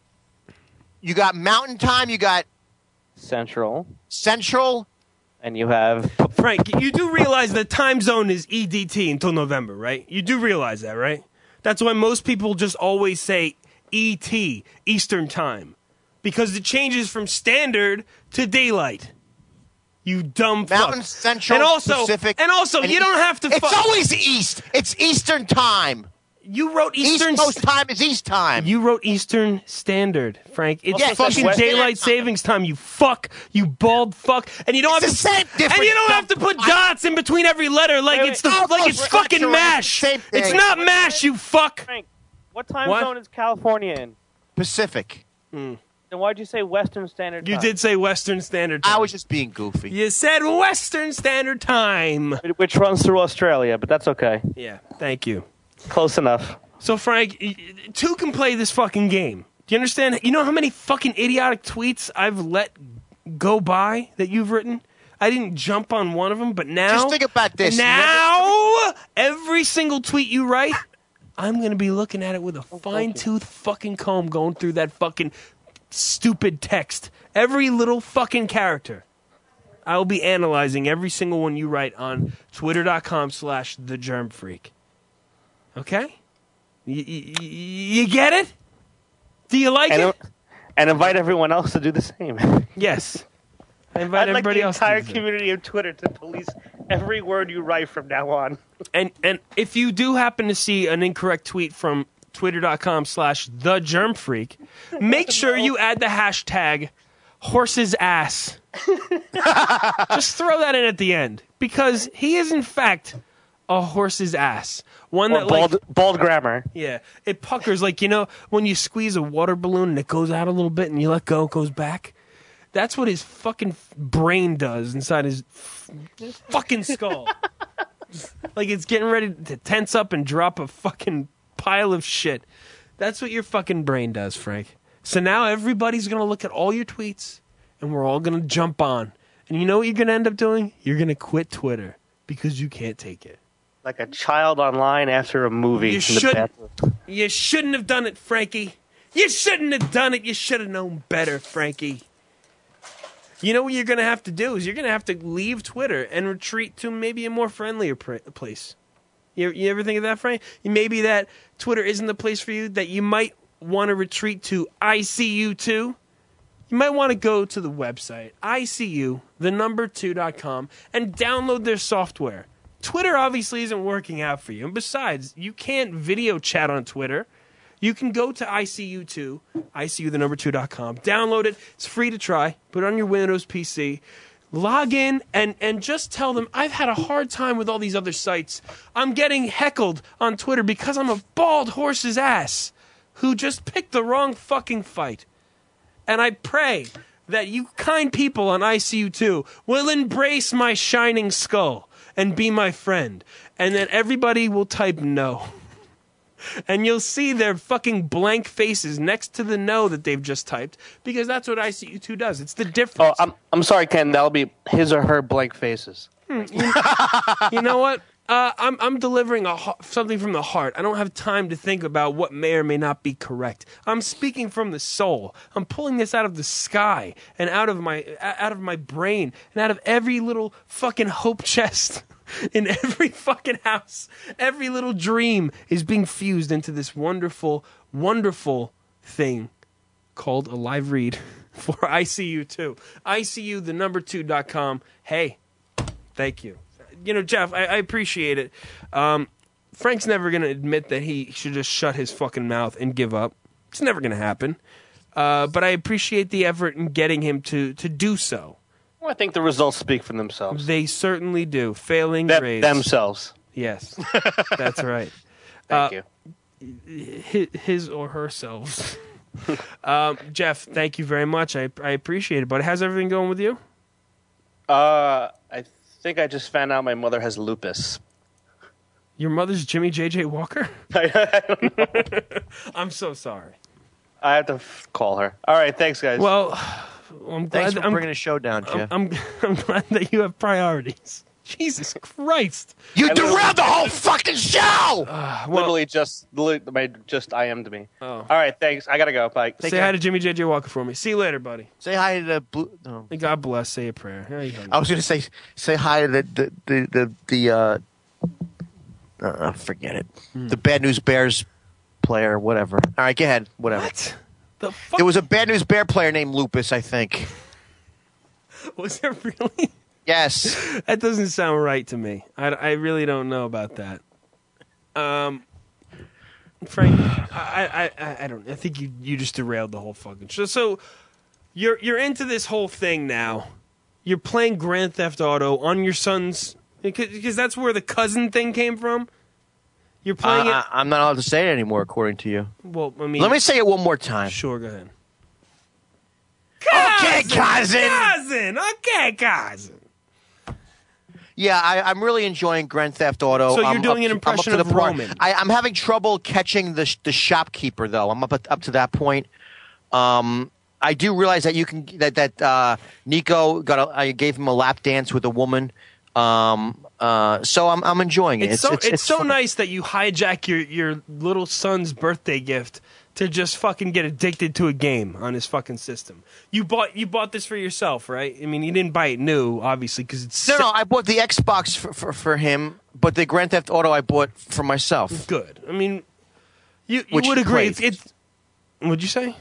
you got mountain time. You got Central, central. and you have Frank, you do realize the time zone is E D T until November, right? You do realize that, right? That's why most people just always say E T, Eastern Time, because it changes from standard to daylight. You dumb fuck. Mountain, Central, and also, Pacific, and also, and you don't East- have to. It's fu- always East. It's Eastern Time. You wrote Eastern. East Coast time is East time. You wrote Eastern Standard, Frank. It's Yeah, fucking Western daylight Standard Time. savings time. You fuck. You bald fuck. And you don't It's have the to. same difference, And you don't have to dumb put fuck. dots in between every letter like Wait, it's the wait. like it's Almost fucking right, mash. same thing. It's not mash. You fuck. Frank. What time What? zone is California in? Pacific. Then why'd you say Western Standard You Time? did say Western Standard Time. I was just being goofy. You said Western Standard Time. Which runs through Australia, but that's okay. Yeah. Thank you. Close enough. So Frank, y- y- two can play this fucking game. Do you understand? You know how many fucking idiotic tweets I've let go by that you've written? I didn't jump on one of them, but now Just think about this. Now every single tweet you write, I'm going to be looking at it with a fine-tooth fucking comb going through that fucking stupid text. Every little fucking character. I will be analyzing every single one you write on twitter.com slash the germ freak. Okay? You, you, you get it? Do you like And, it? and invite everyone else to do the same. Yes. I invite I'd like everybody the else to entire do that. community of Twitter to police every word you write from now on. And and if you do happen to see an incorrect tweet from twitter.com slash the germ freak, make sure you add the hashtag horse's ass. Just throw that in at the end. Because he is in fact a horse's ass. One Or that bald, like bald grammar. yeah, it puckers like, you know, when you squeeze a water balloon and it goes out a little bit and you let go, it goes back. That's what his fucking brain does inside his f- fucking skull. Like it's getting ready to tense up and drop a fucking pile of shit. That's what your fucking brain does, Frank. So now everybody's going to look at all your tweets and we're all going to jump on. And you know what you're going to end up doing? You're going to quit Twitter because you can't take it. Like a child online after a movie. You in the should- bathroom. You shouldn't have done it, Frankie. You shouldn't have done it. You should have known better, Frankie. You know what you're going to have to do is you're going to have to leave Twitter and retreat to maybe a more friendlier pr- place. You, you ever think of that, Frank? Maybe that Twitter isn't the place for you, that you might want to retreat to I C U two. You might want to go to the website, I C U, the number two dot com, and download their software. Twitter obviously isn't working out for you. And besides, you can't video chat on Twitter. You can go to I C U two, I C U the number two dot com, download it. It's free to try. Put it on your Windows P C. Log in and, and just tell them, I've had a hard time with all these other sites. I'm getting heckled on Twitter because I'm a bald horse's ass who just picked the wrong fucking fight. And I pray that you kind people on I C U two will embrace my shining skull and be my friend. And then everybody will type no. And you'll see their fucking blank faces next to the no that they've just typed, because that's what I C U two does. It's the Oh, difference. I'm I'm sorry, Ken. That'll be his or her blank faces. You know what? Uh, I'm I'm delivering a ho- something from the heart. I don't have time to think about what may or may not be correct. I'm speaking from the soul. I'm pulling this out of the sky and out of my out of my brain and out of every little fucking hope chest in every fucking house. Every little dream is being fused into this wonderful, wonderful thing called a live read for I C U two. I C U the number two dot com. Hey, thank you. You know, Jeff, I, I appreciate it. Um, Frank's never going to admit that he should just shut his fucking mouth and give up. It's never going to happen. Uh, but I appreciate the effort in getting him to, to do so. Well, I think the results speak for themselves. They certainly do. Failing Them- grades. themselves. Yes, that's right. Thank Uh, you. His, his or herself. um, Jeff, thank you very much. I, I appreciate it. But how's everything going with you? Uh, I think I just found out my mother has lupus. Your mother's Jimmy J J Walker? I don't know. I'm so sorry. I have to f- call her. All right, thanks, guys. Well, I'm glad Thanks for I'm, bringing the show down, I'm, Jeff. I'm, I'm glad that you have priorities. Jesus Christ. you I literally- derailed the whole fucking show! Well, literally just, li- my, just I M'd me. Oh. All right, thanks. I gotta go. Bye. say care. hi to Jimmy J J Walker for me. See you later, buddy. Say hi to the blue... No. God bless. Say a prayer. There you go. I was going to say say hi to the the the the, the uh, uh, forget it. Hmm. The Bad News Bears player, whatever. All right, go ahead. Whatever. What? The fuck? There was a Bad News Bear player named Lupus, I think. Was there really? Yes. That doesn't sound right to me. I, I really don't know about that. Um, Frank, I, I, I, I don't. I think you, you just derailed the whole fucking show. So you're you're into this whole thing now. You're playing Grand Theft Auto on your son's because, because that's where the cousin thing came from. You're Uh, playing I, I'm not allowed to say it anymore, according to you. it. Well, I mean, Let me say it one more time. Sure, go ahead. Okay, cousin. Cousin. Okay, cousin. Yeah, I, I'm really enjoying Grand Theft Auto. So you're I'm doing up an to- I'm up impression to of the part- Roman. I, I'm having trouble catching the the shopkeeper, though. I'm up up to that point. Um, I do realize that you can that that uh, Nico got. A, I gave him a lap dance with a woman. Um, uh, so I'm I'm enjoying it. It's, so it's, so fun. nice that you hijack your your little son's birthday gift to just fucking get addicted to a game on his fucking system. You bought you bought this for yourself, right? I mean, you didn't buy it new, obviously, because it's No, si- no, I bought the Xbox for, for, for him, but the Grand Theft Auto I bought for myself. good. I mean, you you Which would he agree. It's, played. it's what'd you say?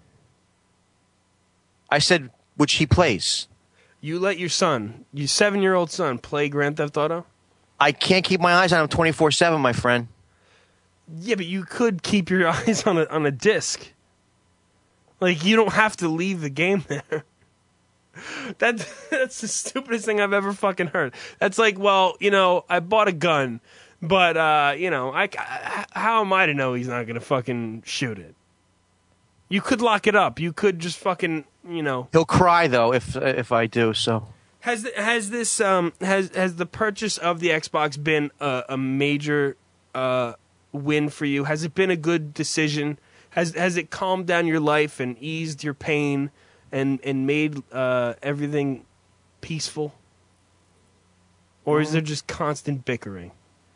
I said, which he plays. You let your son, your seven year old son, play Grand Theft Auto? I can't keep my eyes on him twenty-four seven, my friend. Yeah, but you could keep your eyes on a on a disc. Like you don't have to leave the game there. That that's the stupidest thing I've ever fucking heard. That's like, well, you know, I bought a gun, but uh, you know, I, I how am I to know he's not gonna fucking shoot it? You could lock it up. You could just fucking, you know. He'll cry though if if I do so. Has th- has this um has has the purchase of the Xbox been a, a major uh win for you? Has it been a good decision? Has has it calmed down your life and eased your pain and and made uh, everything peaceful? Or is there just constant bickering?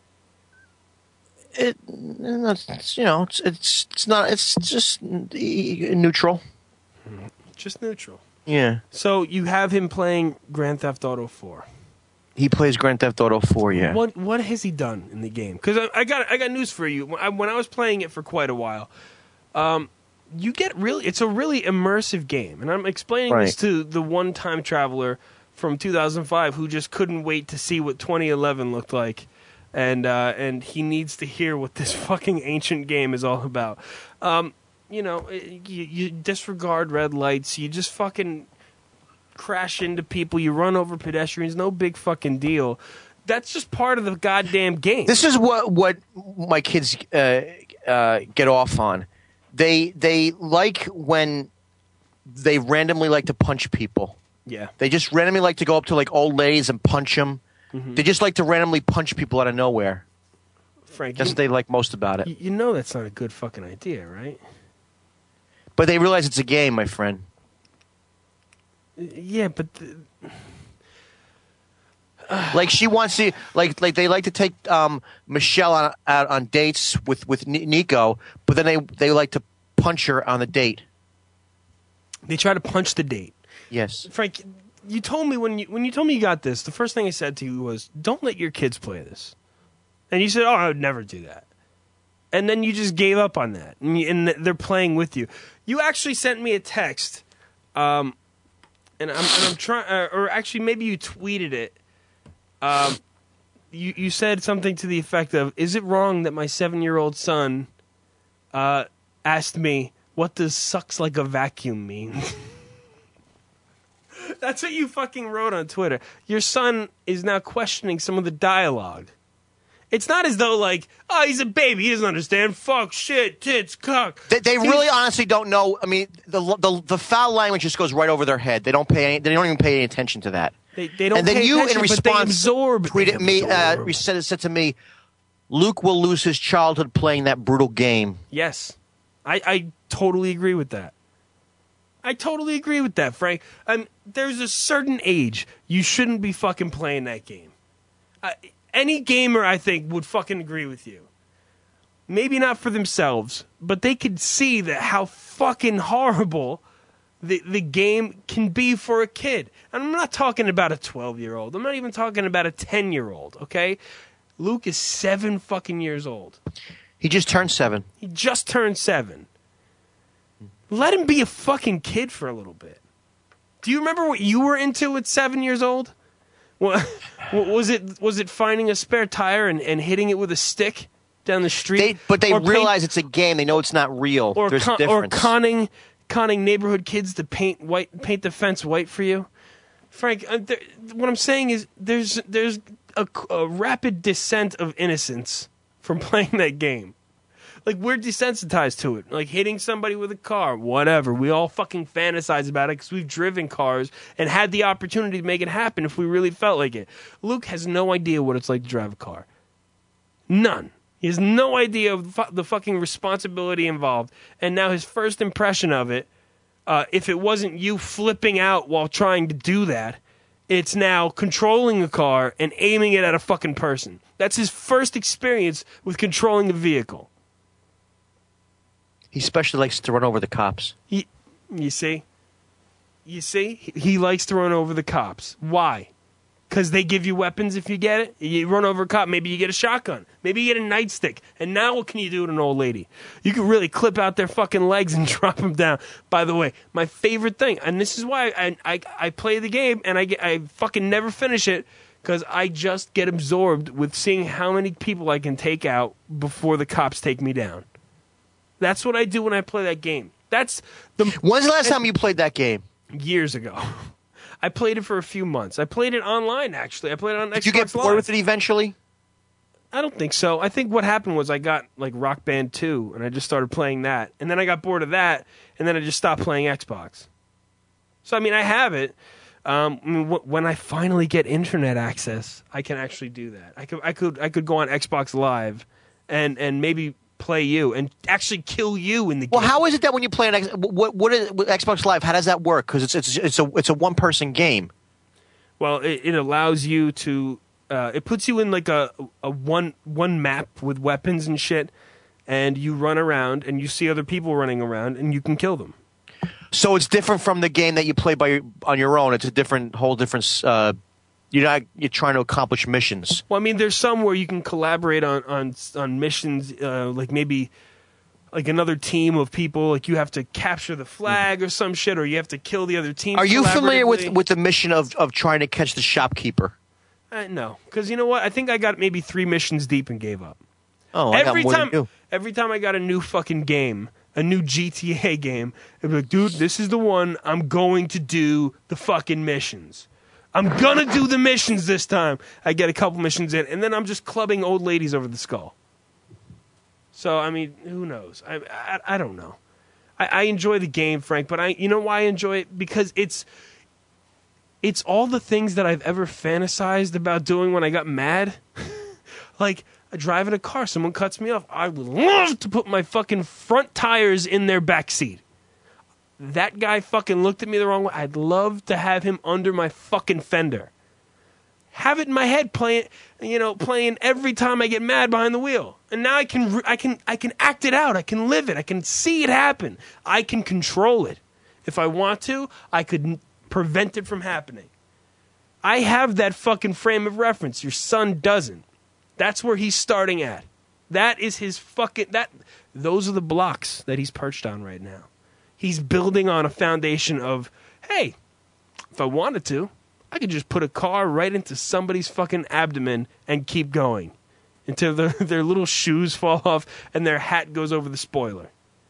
It, it's, you know, it's, it's it's not. It's just neutral. Just neutral. Yeah, So you have him playing Grand Theft Auto four. he plays Grand Theft Auto four. Yeah, What what has he done in the game? Because I, I got I got news for you. When I, when I was playing it for quite a while, um, you get really it's a really immersive game, and I'm explaining this Right. to the one time traveler from two thousand five who just couldn't wait to see what twenty eleven looked like, and uh, and he needs to hear what this fucking ancient game is all about. Um, you know, you, you disregard red lights, you just fucking crash into people, you run over pedestrians, no big fucking deal. That's just part of the goddamn game. this is what what my kids uh, uh, get off on. They they like when they randomly like to punch people. yeah. They just randomly like to go up to like old ladies and punch them. Mm-hmm. They just like to randomly punch people out of nowhere. Frank, That's you, what they like most about it. you- you know that's not a good fucking idea, right? But they realize it's a game, my friend. Yeah, but the, Like she wants to, like like they like to take um, Michelle on out on dates with with N- Nico, but then they they like to punch her on the date. They try to punch the date. Yes, Frank, you told me when you when you told me you got this, the first thing I said to you was, "Don't let your kids play this," and you said, "Oh, I would never do that." And then you just gave up on that, and, you, and they're playing with you. You actually sent me a text, um, and I'm and I'm trying, uh, or actually maybe you tweeted it. Um, you you said something to the effect of, "Is it wrong that my seven-year-old son uh, asked me what does sucks like a vacuum mean?" That's what you fucking wrote on Twitter. Your son is now questioning some of the dialogue. It's not as though like, oh, he's a baby, he doesn't understand. Fuck, shit, tits, cock. they, they really honestly don't know. I mean, the, the the foul language just goes right over their head. They don't pay any, they don't even pay any attention to that. They, they don't and then pay you, attention, in but they response, absorb. tweeted they me, uh, absorb. said, said to me, Luke will lose his childhood playing that brutal game. Yes, I, I totally agree with that. I totally agree with that, Frank. Um, there's a certain age you shouldn't be fucking playing that game. Uh, any gamer, I think, would fucking agree with you. Maybe not for themselves, but they could see that how fucking horrible the the game can be for a kid. And I'm not talking about a twelve-year-old. I'm not even talking about a ten-year-old, okay? Luke is seven fucking years old. He just turned seven. He just turned seven. Let him be a fucking kid for a little bit. Do you remember what you were into at seven years old? What, was it was it finding a spare tire and, and hitting it with a stick down the street? They, but they Or paint- realize it's a game. They know it's not real. or There's con- a or difference. conning conning neighborhood kids to paint white paint the fence white for you, Frank. Uh, there, what I'm saying is there's there's a, a rapid descent of innocence from playing that game. Like, we're desensitized to it. Like, hitting somebody with a car, whatever. We all fucking fantasize about it because we've driven cars and had the opportunity to make it happen if we really felt like it. Luke has no idea what it's like to drive a car. None. He has no idea of the, fu- the fucking responsibility involved. And now his first impression of it, uh, if it wasn't you flipping out while trying to do that, it's now controlling the car and aiming it at a fucking person. That's his first experience with controlling the vehicle. He especially likes to run over the cops. He, you see? You see? He, he likes to run over the cops. Why? Because they give you weapons if you get it? You run over a cop, maybe you get a shotgun. Maybe you get a nightstick. And now what can you do to an old lady? You can really clip out their fucking legs and drop them down. By the way, my favorite thing, and this is why I I, I play the game and I, get, I fucking never finish it, because I just get absorbed with seeing how many people I can take out before the cops take me down. That's what I do when I play that game. That's the When's the last time you played that game? years ago. I played it for a few months. I played it online, actually. I played it on Xbox Did you get bored Live. with it eventually? I don't think so. I think what happened was I got like Rock Band two, and I just started playing that. And then I got bored of that, and then I just stopped playing Xbox. So, I mean, I have it. Um, I mean, wh- when I finally get internet access, I can actually do that. I could, I could, I could go on Xbox Live and, and maybe play you and actually kill you in the game. Well, how is it that when you play an X, what what is with Xbox Live? How does that work? Because it's it's it's a it's a one person game. Well, it, it allows you to. Uh, it puts you in like a a one one map with weapons and shit, and you run around and you see other people running around and you can kill them. So it's different from the game that you play by your, on your own. It's a different whole different. Uh, you're not you're trying to accomplish missions. Well, I mean, there's some where you can collaborate on on on missions, uh, like maybe like another team of people. Like you have to capture the flag or some shit, or you have to kill the other team. Are you familiar with collaboratively. with the mission of of trying to catch the shopkeeper? Uh, no, because you know what? I think I got maybe three missions deep and gave up. Oh, I got every more time, than you. every time I got a new fucking game, a new G T A game, I'd be like, dude, this is the one. I'm going to do the fucking missions. I'm gonna do the missions this time. I get a couple missions in, and then I'm just clubbing old ladies over the skull. So I mean, who knows? I I, I don't know. I, I enjoy the game, Frank, but I you know why I enjoy it? Because it's it's all the things that I've ever fantasized about doing when I got mad. Like driving a car, someone cuts me off. I would love to put my fucking front tires in their back seat. That guy fucking looked at me the wrong way. I'd love to have him under my fucking fender. have it in my head playing, you know, playing every time I get mad behind the wheel. And now I can, I can, I can act it out. I can live it. I can see it happen. I can control it. If I want to, I could n- prevent it from happening. I have that fucking frame of reference. Your son doesn't. That's where he's starting at. That is his fucking, that, those are the blocks that he's perched on right now. He's building on a foundation of, hey, if I wanted to, I could just put a car right into somebody's fucking abdomen and keep going until the, their little shoes fall off and their hat goes over the spoiler.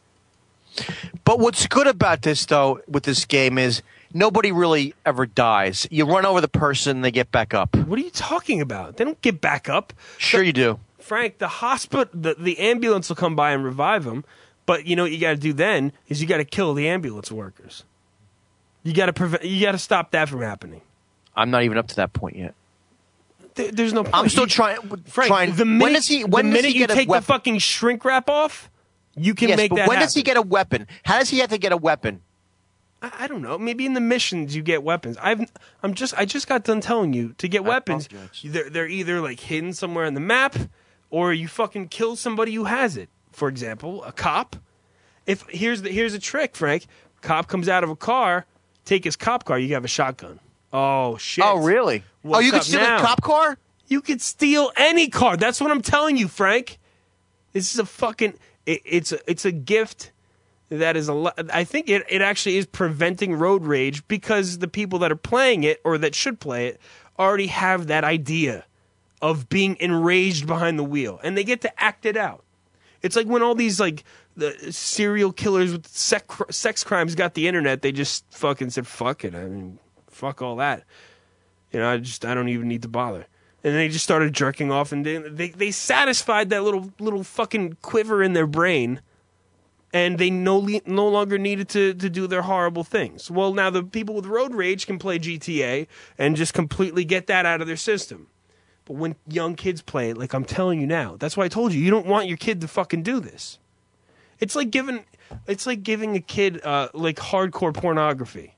But what's good about this, though, with this game is nobody really ever dies. You run over the person, they get back up. What are you talking about? They don't get back up. Sure the, you do. Frank, the hospital, the, the ambulance will come by and revive them. But you know what you got to do then is you got to kill the ambulance workers. You got to prevent. You got to stop that from happening. I'm not even up to that point yet. There, there's no point. I'm still you, trying. Frank, trying. the minute, when does he? When the does minute he you get take a weapon? the fucking shrink wrap off, you can yes, make but that when happen. does he get a weapon? How does he have to get a weapon? I, I don't know. Maybe in the missions you get weapons. I've. I'm just. I just got done telling you to get I weapons. apologize. They're they're either like hidden somewhere on the map, or you fucking kill somebody who has it. For example, a cop. If here's the here's a trick, Frank. Cop comes out of a car. Take his cop car. You have a shotgun. Oh shit! Oh really? What's oh, you up could steal now? a cop car? You could steal any car. That's what I'm telling you, Frank. This is a fucking. It, it's a it's a gift that is a lot. I think it it actually is preventing road rage because the people that are playing it or that should play it already have that idea of being enraged behind the wheel, and they get to act it out. It's like when all these like the serial killers with sex, sex crimes got the internet, they just fucking said, fuck it. I mean, fuck all that. You know, I just, I don't even need to bother. And they just started jerking off and they, they, they satisfied that little, little fucking quiver in their brain and they no, no longer needed to, to do their horrible things. Well, now the people with road rage can play G T A and just completely get that out of their system. But when young kids play it, like I'm telling you now, that's why I told you, you don't want your kid to fucking do this. It's like giving, it's like giving a kid uh, like hardcore pornography.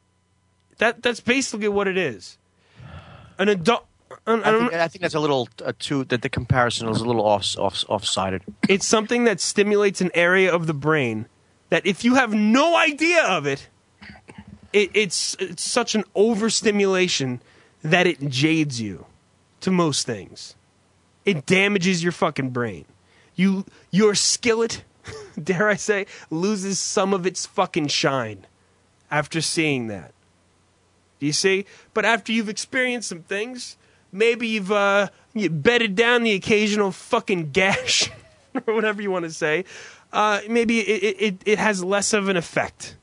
That that's basically what it is. An adult. An, I, think, I think that's a little uh, too. That the comparison is a little off off off-sided. It's something that stimulates an area of the brain that, if you have no idea of it, it it's it's such an overstimulation that it jades you to most things. It damages your fucking brain. You your skillet, dare I say, loses some of its fucking shine after seeing that. Do you see? But after you've experienced some things, maybe you've uh, you bedded down the occasional fucking gash, or whatever you want to say. Uh, maybe it, it it has less of an effect.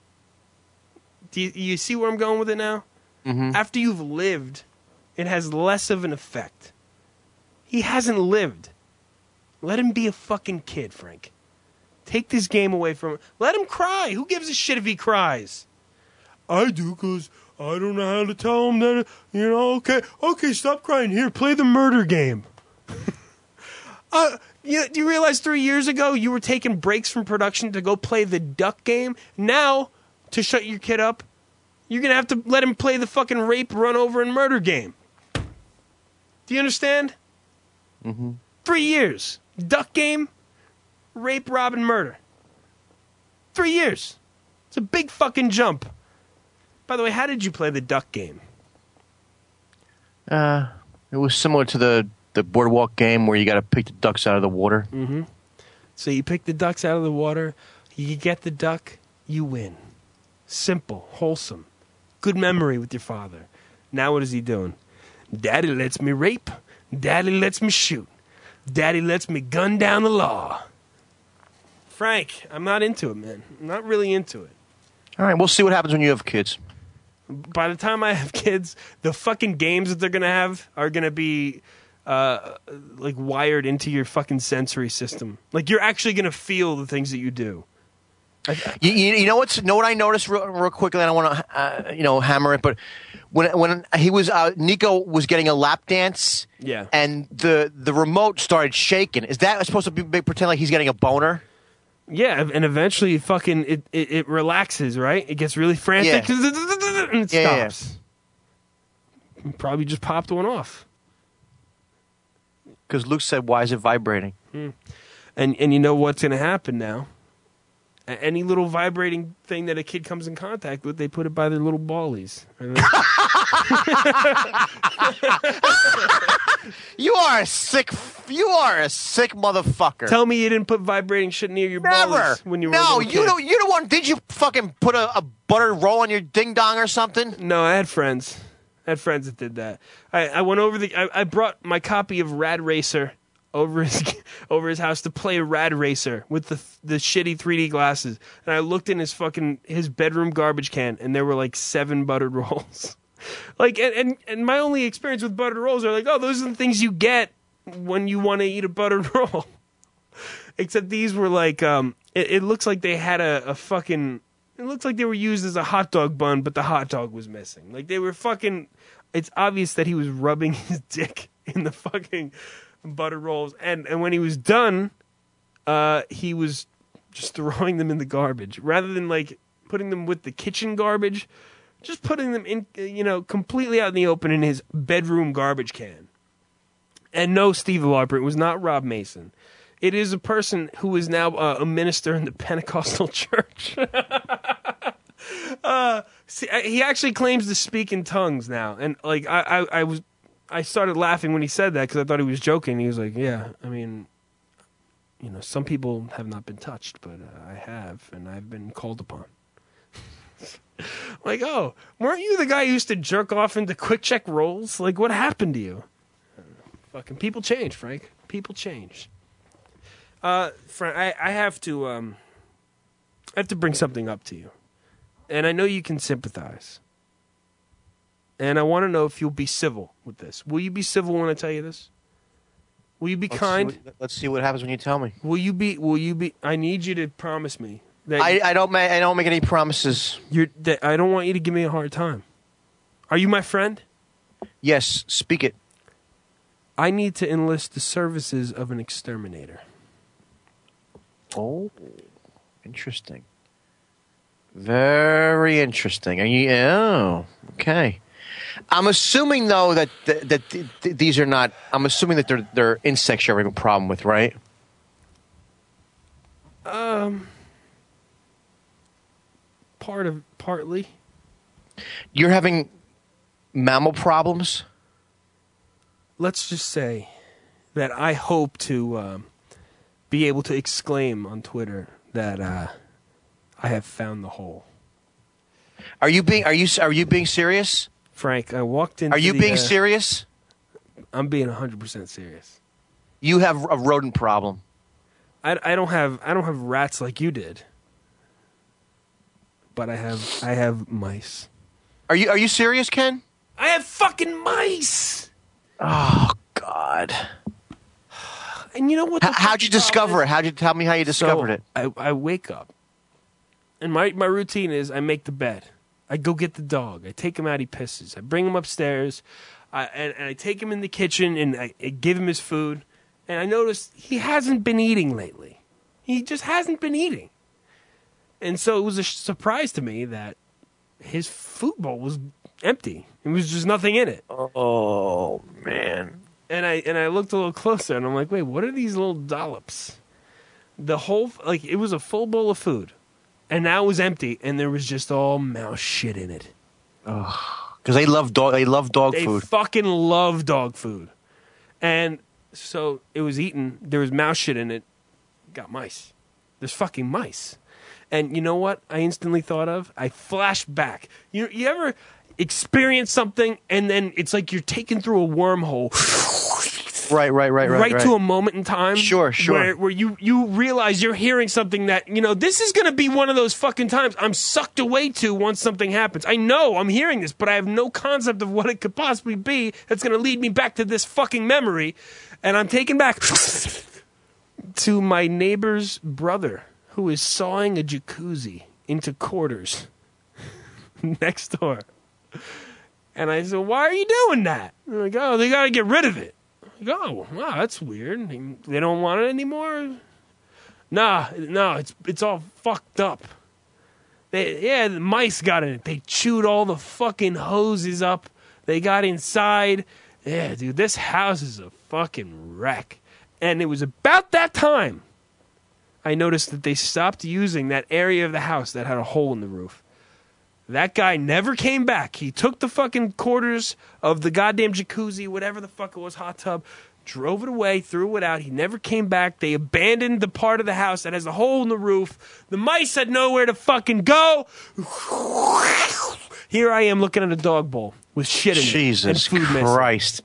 Do you, you see where I'm going with it now? Mm-hmm. After you've lived, it has less of an effect. He hasn't lived. Let him be a fucking kid, Frank. Take this game away from him. Let him cry. Who gives a shit if he cries? I do, because I don't know how to tell him that, you know, okay, okay, stop crying. Here, play the murder game. uh, you, do you realize three years ago you were taking breaks from production to go play the duck game? Now, to shut your kid up, you're going to have to let him play the fucking rape, run over, and murder game. Do you understand? Mm-hmm. Three years. Duck game, rape, rob, and murder. Three years. It's a big fucking jump. By the way, how did you play the duck game? Uh, it was similar to the, the boardwalk game where you got to pick the ducks out of the water. Mm-hmm. So you pick the ducks out of the water, you get the duck, you win. Simple, wholesome, good memory with your father. Now what is he doing? Daddy lets me rape. Daddy lets me shoot. Daddy lets me gun down the law. Frank, I'm not into it, man. I'm not really into it. All right, we'll see what happens when you have kids. By the time I have kids, the fucking games that they're going to have are going to be uh, like wired into your fucking sensory system. Like you're actually going to feel the things that you do. I, You, you, you know what's know what I noticed real, real quickly. I don't want to uh, you know hammer it, but when when he was uh, Nico was getting a lap dance, Yeah. and the the remote started shaking. Is that supposed to be, be pretend like he's getting a boner? Yeah, and eventually fucking it, it, it relaxes, right? It gets really frantic Yeah. and it Yeah, yeah, stops. Probably just popped one off. Because Luke said, "Why is it vibrating?" And and you know what's going to happen now? A- Any little vibrating thing that a kid comes in contact with, they put it by their little ballies. And then- You are a sick. You are a sick motherfucker. Tell me you didn't put vibrating shit near your Never. ballies when you were a no, little you kid. don't. You don't want. Did you fucking put a, a buttered roll on your ding dong or something? No, I had friends. I had friends that did that. I, I went over the. I, I brought my copy of Rad Racer over his over his house to play Rad Racer with the the shitty three D glasses, and I looked in his fucking his bedroom garbage can, and there were like seven buttered rolls. Like, and, and and my only experience with buttered rolls are like, oh, those are the things you get when you want to eat a buttered roll. Except these were like, um, it, it looks like they had a, a fucking. It looks like they were used as a hot dog bun, but the hot dog was missing. Like they were fucking. It's obvious that he was rubbing his dick in the fucking butter rolls, and and when he was done, uh, he was just throwing them in the garbage rather than like putting them with the kitchen garbage. Just putting them in, you know, completely out in the open in his bedroom garbage can. And no, Steve Larper, it was not Rob Mason. It is a person who is now uh, a minister in the Pentecostal church. uh, see, he actually claims to speak in tongues now, and like I, I, I was, I started laughing when he said that because I thought he was joking. He was like, "Yeah, I mean, you know, some people have not been touched, but uh, I have, and I've been called upon." Like, oh, weren't you the guy who used to jerk off into quick check rolls? Like, what happened to you? Fucking people change, Frank. People change. Uh, Frank, I, I have to, um, I have to bring something up to you, and I know you can sympathize. And I want to know if you'll be civil with this. Will you be civil when I tell you this? Will you be Let's kind? See what, let's see what happens when you tell me. Will you be? Will you be? I need you to promise me that I, I don't. Ma- I don't make any promises. you're. That I don't want you to give me a hard time. Are you my friend? Yes, speak it. I need to enlist the services of an exterminator. Oh, interesting. Very interesting. Are you? Oh, okay. I'm assuming though that th- that th- th- these are not. I'm assuming that they're they're insects you're having a problem with, right? Um, part of partly. You're having mammal problems. Let's just say that I hope to um, be able to exclaim on Twitter that uh, I have found the hole. Are you being? Are you? Are you being serious? Frank, I walked into. Are you the, being uh, serious? I'm being one hundred percent serious. You have a rodent problem. I, I don't have I don't have rats like you did, but I have I have mice. Are you? Are you serious, Ken? I have fucking mice. Oh God! And you know what? the H- how'd you fucking discover problem it? How'd you tell me how you is? discovered So, it? I I wake up, and my my routine is I make the bed. I go get the dog. I take him out. He pisses. I bring him upstairs, I, and, and I take him in the kitchen and I, I give him his food. And I noticed he hasn't been eating lately. He just hasn't been eating. And so it was a sh- surprise to me that his food bowl was empty. There was just nothing in it. Oh man! And I and I looked a little closer, and I'm like, wait, what are these little dollops? The whole like it was a full bowl of food, and now it was empty, and there was just all mouse shit in it. Because they love dog. They love dog They food. fucking love dog food, and so it was eaten. There was mouse shit in it. Got mice. There's fucking mice. And you know what I instantly thought of? I flashed back. You you ever experience something and then it's like you're taken through a wormhole Right, right, right, right, right, right. to a moment in time? Sure, sure. Where, where you, you realize you're hearing something that, you know, this is going to be one of those fucking times I'm sucked away to once something happens. I know I'm hearing this, but I have no concept of what it could possibly be that's going to lead me back to this fucking memory. And I'm taken back to my neighbor's brother who is sawing a jacuzzi into quarters next door. And I said, why are you doing that? And they're like, oh, they got to get rid of it. I go, oh, wow, that's weird. They don't want it anymore? Nah, no, it's it's all fucked up. They, yeah, the mice got in it. They chewed all the fucking hoses up. They got inside. Yeah, dude, this house is a fucking wreck. And it was about that time I noticed that they stopped using that area of the house that had a hole in the roof. That guy never came back. He took the fucking quarters of the goddamn jacuzzi, whatever the fuck it was, hot tub, drove it away, threw it out. He never came back. They abandoned the part of the house that has a hole in the roof. The mice had nowhere to fucking go. Here I am looking at a dog bowl with shit in Jesus it and food missing. Christ.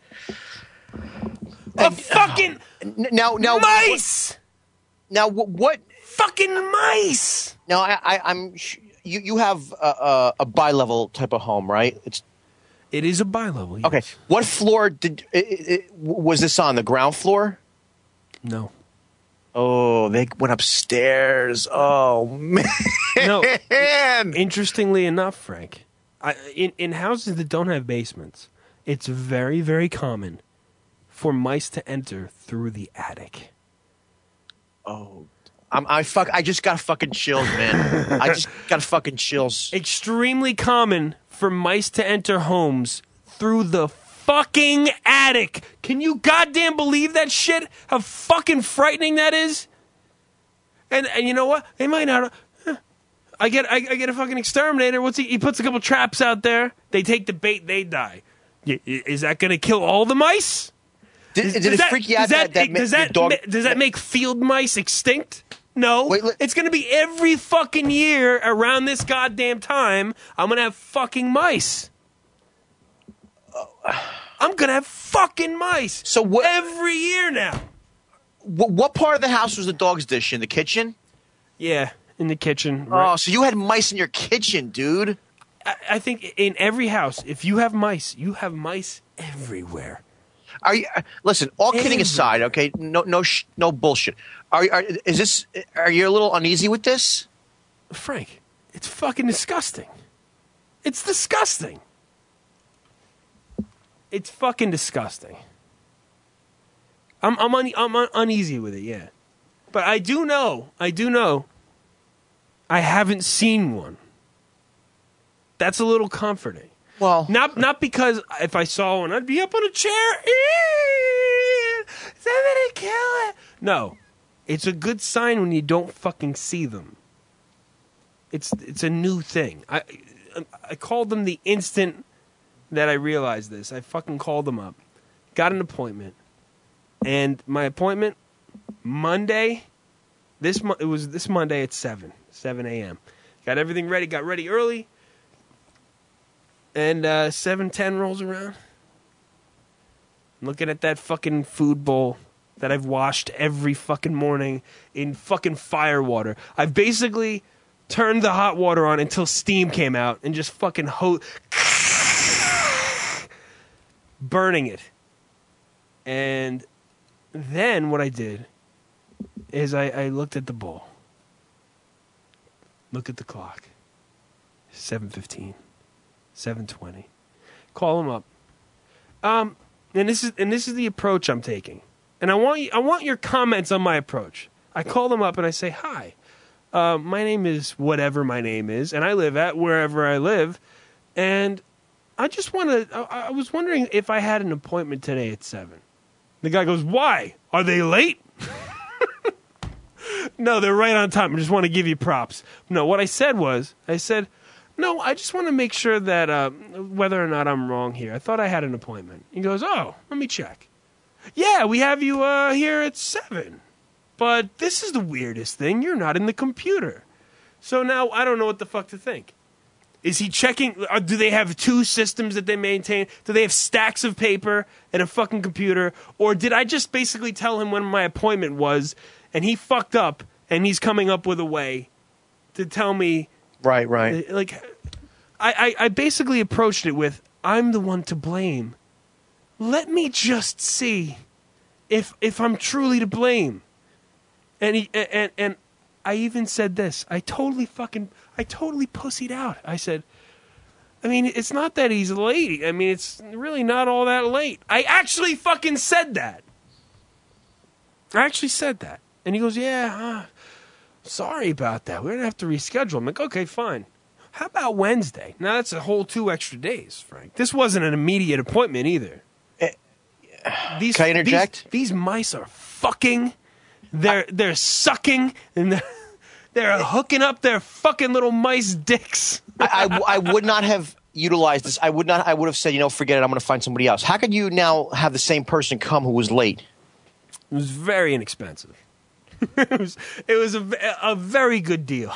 A fucking Now, now, mice! Now, what? what Fucking mice! now, I, I, I'm. sh- You, you have a, a, a bi-level type of home, right? It's It is a bi-level, yes. okay. What floor did it, it, was this on? The ground floor? No. Oh, they went upstairs. Oh man. No. Interestingly enough, Frank, I, in, in houses that don't have basements, it's very, very common for mice to enter through the attic. Oh, I'm, I fuck. I just got fucking chills, man. I just got fucking chills. Extremely common for mice to enter homes through the fucking attic. Can you goddamn believe that shit? How fucking frightening that is? And and you know what? They might not. I get I, I get a fucking exterminator. What's he? He puts a couple traps out there. They take the bait. They die. Y- Is that going to kill all the mice? Did, did Does it that- freak you out does that, that, that, does your that dog? ma- does that make field mice extinct? No. Wait, let- it's going to be every fucking year around this goddamn time. I'm going to have fucking mice. I'm going to have fucking mice. So what- Every year now. what, what part of the house was the dog's dish in the kitchen? Yeah, in the kitchen. Oh, Right. so you had mice in your kitchen, dude. I, I think in every house, if you have mice, you have mice everywhere. Are you? uh, Listen, all kidding Every- aside, okay, no, no, sh- no bullshit. Are, are is this? Are you a little uneasy with this? Frank, it's fucking disgusting. It's disgusting. It's fucking disgusting. I'm I'm un, I'm un, uneasy with it, yeah. But I do know, I do know I haven't seen one. That's a little comforting. Well, Not not because if I saw one, I'd be up on a chair. "Eee, Somebody kill it. No. It's a good sign when you don't fucking see them. It's it's a new thing. I I called them the instant that I realized this. I fucking called them up, got an appointment, and my appointment Monday. This mo- it was this Monday at seven seven a.m. Got everything ready. Got ready early, and uh, seven ten rolls around. I'm looking at that fucking food bowl that I've washed every fucking morning in fucking fire water. I've basically turned the hot water on until steam came out and just fucking ho- burning it. And then what I did is I, I looked at the bowl. Look at the clock. seven fifteen. seven twenty. Call him up. Um, and this is and this is the approach I'm taking. And I want you, I want your comments on my approach. I call them up and I say, "Hi, uh, my name is whatever my name is, and I live at wherever I live, and I just want to. I, I was wondering if I had an appointment today at seven." The guy goes, "Why? Are they late?" No, they're right on time. I just want to give you props. No, what I said was, I said, "No, I just want to make sure that uh, whether or not I'm wrong here. I thought I had an appointment." He goes, "Oh, let me check. Yeah, we have you uh, here at seven. But this is the weirdest thing. You're not in the computer." So now I don't know what the fuck to think. Is he checking? Or do they have two systems that they maintain? Do they have stacks of paper and a fucking computer? Or did I just basically tell him when my appointment was and he fucked up and he's coming up with a way to tell me? right, right. Like, I, I, I basically approached it with, I'm the one to blame. Let me just see if if I'm truly to blame. And he and and I even said this. I totally fucking I totally pussied out. I said, I mean, it's not that he's late. I mean, it's really not all that late. I actually fucking said that. I actually said that. And he goes, "Yeah, uh, sorry about that. We're gonna have to reschedule." I'm like, "Okay, fine. How about Wednesday? Now that's a whole two extra days, Frank. This wasn't an immediate appointment either. These, Can I interject? These, these mice are fucking. They're they're sucking and they're, they're hooking up their fucking little mice dicks. I, I, I would not have utilized this. I would not. I would have said, you know, forget it. I'm going to find somebody else. How could you now have the same person come who was late? It was very inexpensive. it was it was a, a very good deal.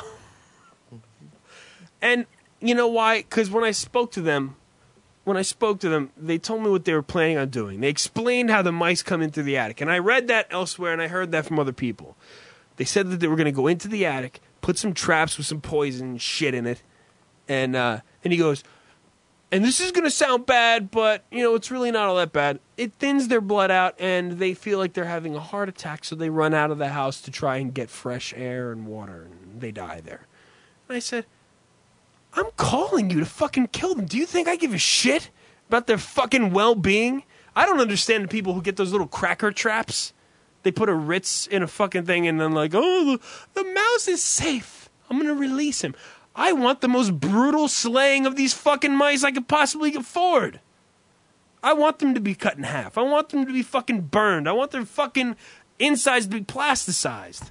And you know why? Because when I spoke to them, when I spoke to them, they told me what they were planning on doing. They explained how the mice come into the attic. And I read that elsewhere, and I heard that from other people. They said that they were going to go into the attic, put some traps with some poison and shit in it. And, uh, and he goes, and this is going to sound bad, but, you know, it's really not all that bad. It thins their blood out, and they feel like they're having a heart attack, so they run out of the house to try and get fresh air and water, and they die there. And I said, I'm calling you to fucking kill them. Do you think I give a shit about their fucking well-being? I don't understand the people who get those little cracker traps. They put a Ritz in a fucking thing and then like, oh, the, the mouse is safe. I'm going to release him. I want the most brutal slaying of these fucking mice I could possibly afford. I want them to be cut in half. I want them to be fucking burned. I want their fucking insides to be plasticized.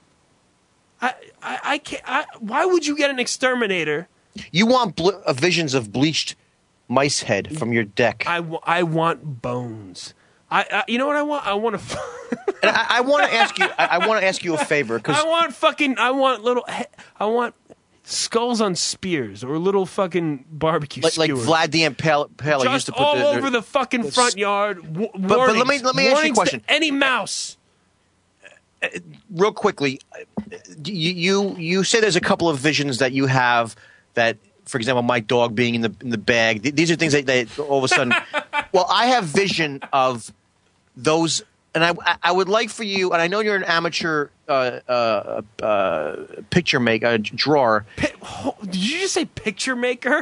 I, I, I can't. I, why would you get an exterminator? You want ble- uh, visions of bleached mice head from your deck. I, w- I want bones. I, I you know what I want? I want to. And I, I want to ask you. I, I want to ask you a favor because I want fucking. I want little. I want skulls on spears or little fucking barbecue like, like skewers. Vlad the Impaler Just used to put all the, the, over the fucking the, front yard. W- but, but let me let me ask you a question. Any mouse. Real quickly, you, you you say there's a couple of visions that you have that, for example, my dog being in the in the bag. These are things that, that all of a sudden. Well, I have vision of those, and I I would like for you, and I know you're an amateur uh, uh, uh, picture maker, uh, drawer. Pi- Did you just say picture maker?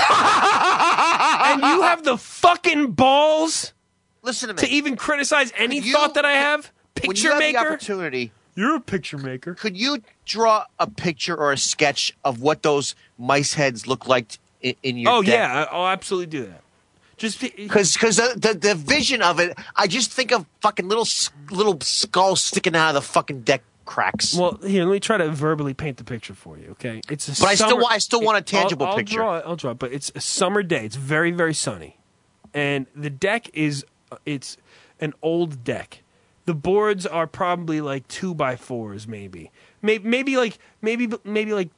And you have the fucking balls Listen to me. to even criticize any Could you- thought that I have? when Picture you have maker? the opportunity, You're a picture maker. could you draw a picture or a sketch of what those mice heads look like in, in your Oh deck? yeah, I- I'll absolutely do that. Just Because the, the the vision of it, I just think of fucking little s- little skulls sticking out of the fucking deck cracks. well, here, let me try to verbally paint the picture for you. Okay, it's a But I still summer- wa- I still want a tangible I'll, I'll picture. Draw it, I'll draw it, but it's a summer day. It's very very sunny, and the deck is it's an old deck. The boards are probably like two by fours, maybe, maybe, maybe like maybe maybe like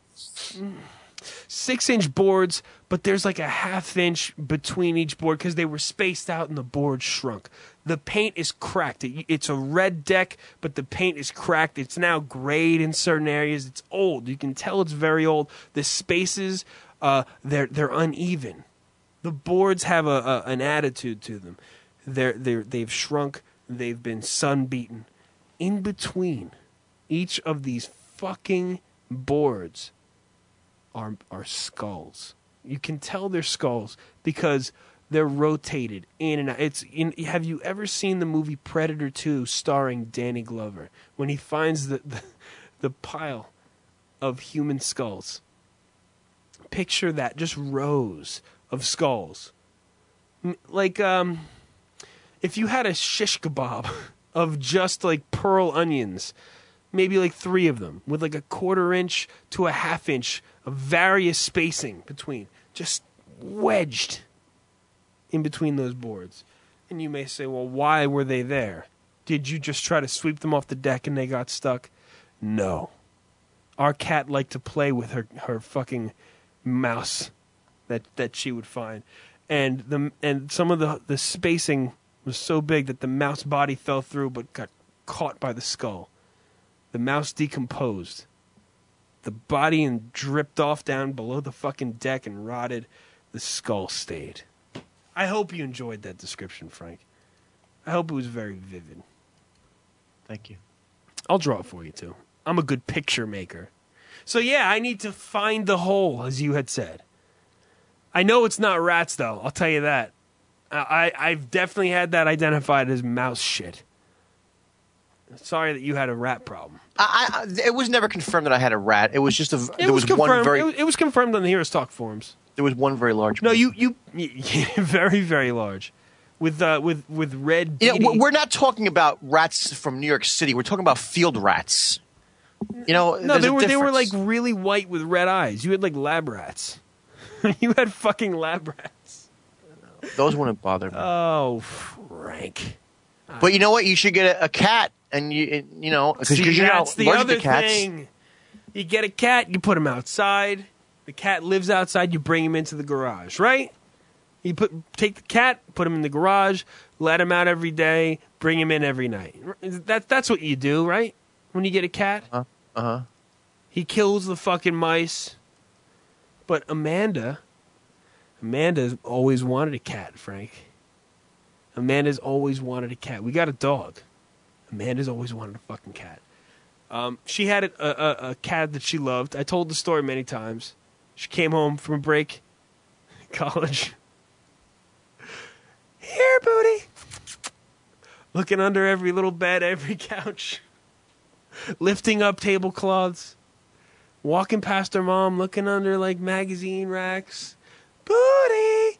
six inch boards, but there's like a half inch between each board because they were spaced out and the board shrunk. The paint is cracked. It, it's a red deck, but the paint is cracked. It's now grayed in certain areas. It's old. You can tell it's very old. The spaces, uh, they're they're uneven. The boards have a, a an attitude to them. They're they they've shrunk. They've been sun beaten. In between each of these fucking boards are are skulls. You can tell they're skulls because they're rotated in and out. It's in, have you ever seen the movie Predator two starring Danny Glover when he finds the the, the pile of human skulls? Picture that, just rows of skulls. M- Like um if you had a shish kebab of just like pearl onions, maybe like three of them with like a quarter inch to a half inch of various spacing between, just wedged in between those boards. And you may say, well, why were they there? Did you just try to sweep them off the deck and they got stuck? No. Our cat liked to play with her, her fucking mouse that, that she would find. And the and some of the the spacing was so big that the mouse body fell through but got caught by the skull. The mouse decomposed. The body and dripped off down below the fucking deck and rotted. The skull stayed. I hope you enjoyed that description, Frank. I hope it was very vivid. Thank you. I'll draw it for you, too. I'm a good picture maker. So, yeah, I need to find the hole, as you had said. I know it's not rats, though. I'll tell you that. I, I've definitely had that identified as mouse shit. Sorry that you had a rat problem. I, I, it was never confirmed that I had a rat. It was just a. It there was, was, one confirmed. very. It was, it was confirmed on the Heroes Talk forums. There was one very large. No, one. you you very very large, with uh, with with red. You know, beady- we're not talking about rats from New York City. We're talking about field rats. You know, No, there's they a were they were like difference. really white with red eyes. You had like lab rats. You had fucking lab rats. Those wouldn't bother me. Oh, Frank. But you know what? You should get a, a cat, and you you know because See, you're that's the allergic other to cats. thing. You get a cat, you put him outside. The cat lives outside. You bring him into the garage, right? You put take the cat, put him in the garage, let him out every day, bring him in every night. That that's what you do, right? When you get a cat, Uh huh. he kills the fucking mice. But Amanda, Amanda's always wanted a cat, Frank. Amanda's always wanted a cat. We got a dog. Amanda's always wanted a fucking cat. Um, she had a, a, a cat that she loved. I told the story many times. She came home from a break, college. Here, booty. Looking under every little bed, every couch. Lifting up tablecloths. Walking past her mom, looking under like magazine racks. Booty.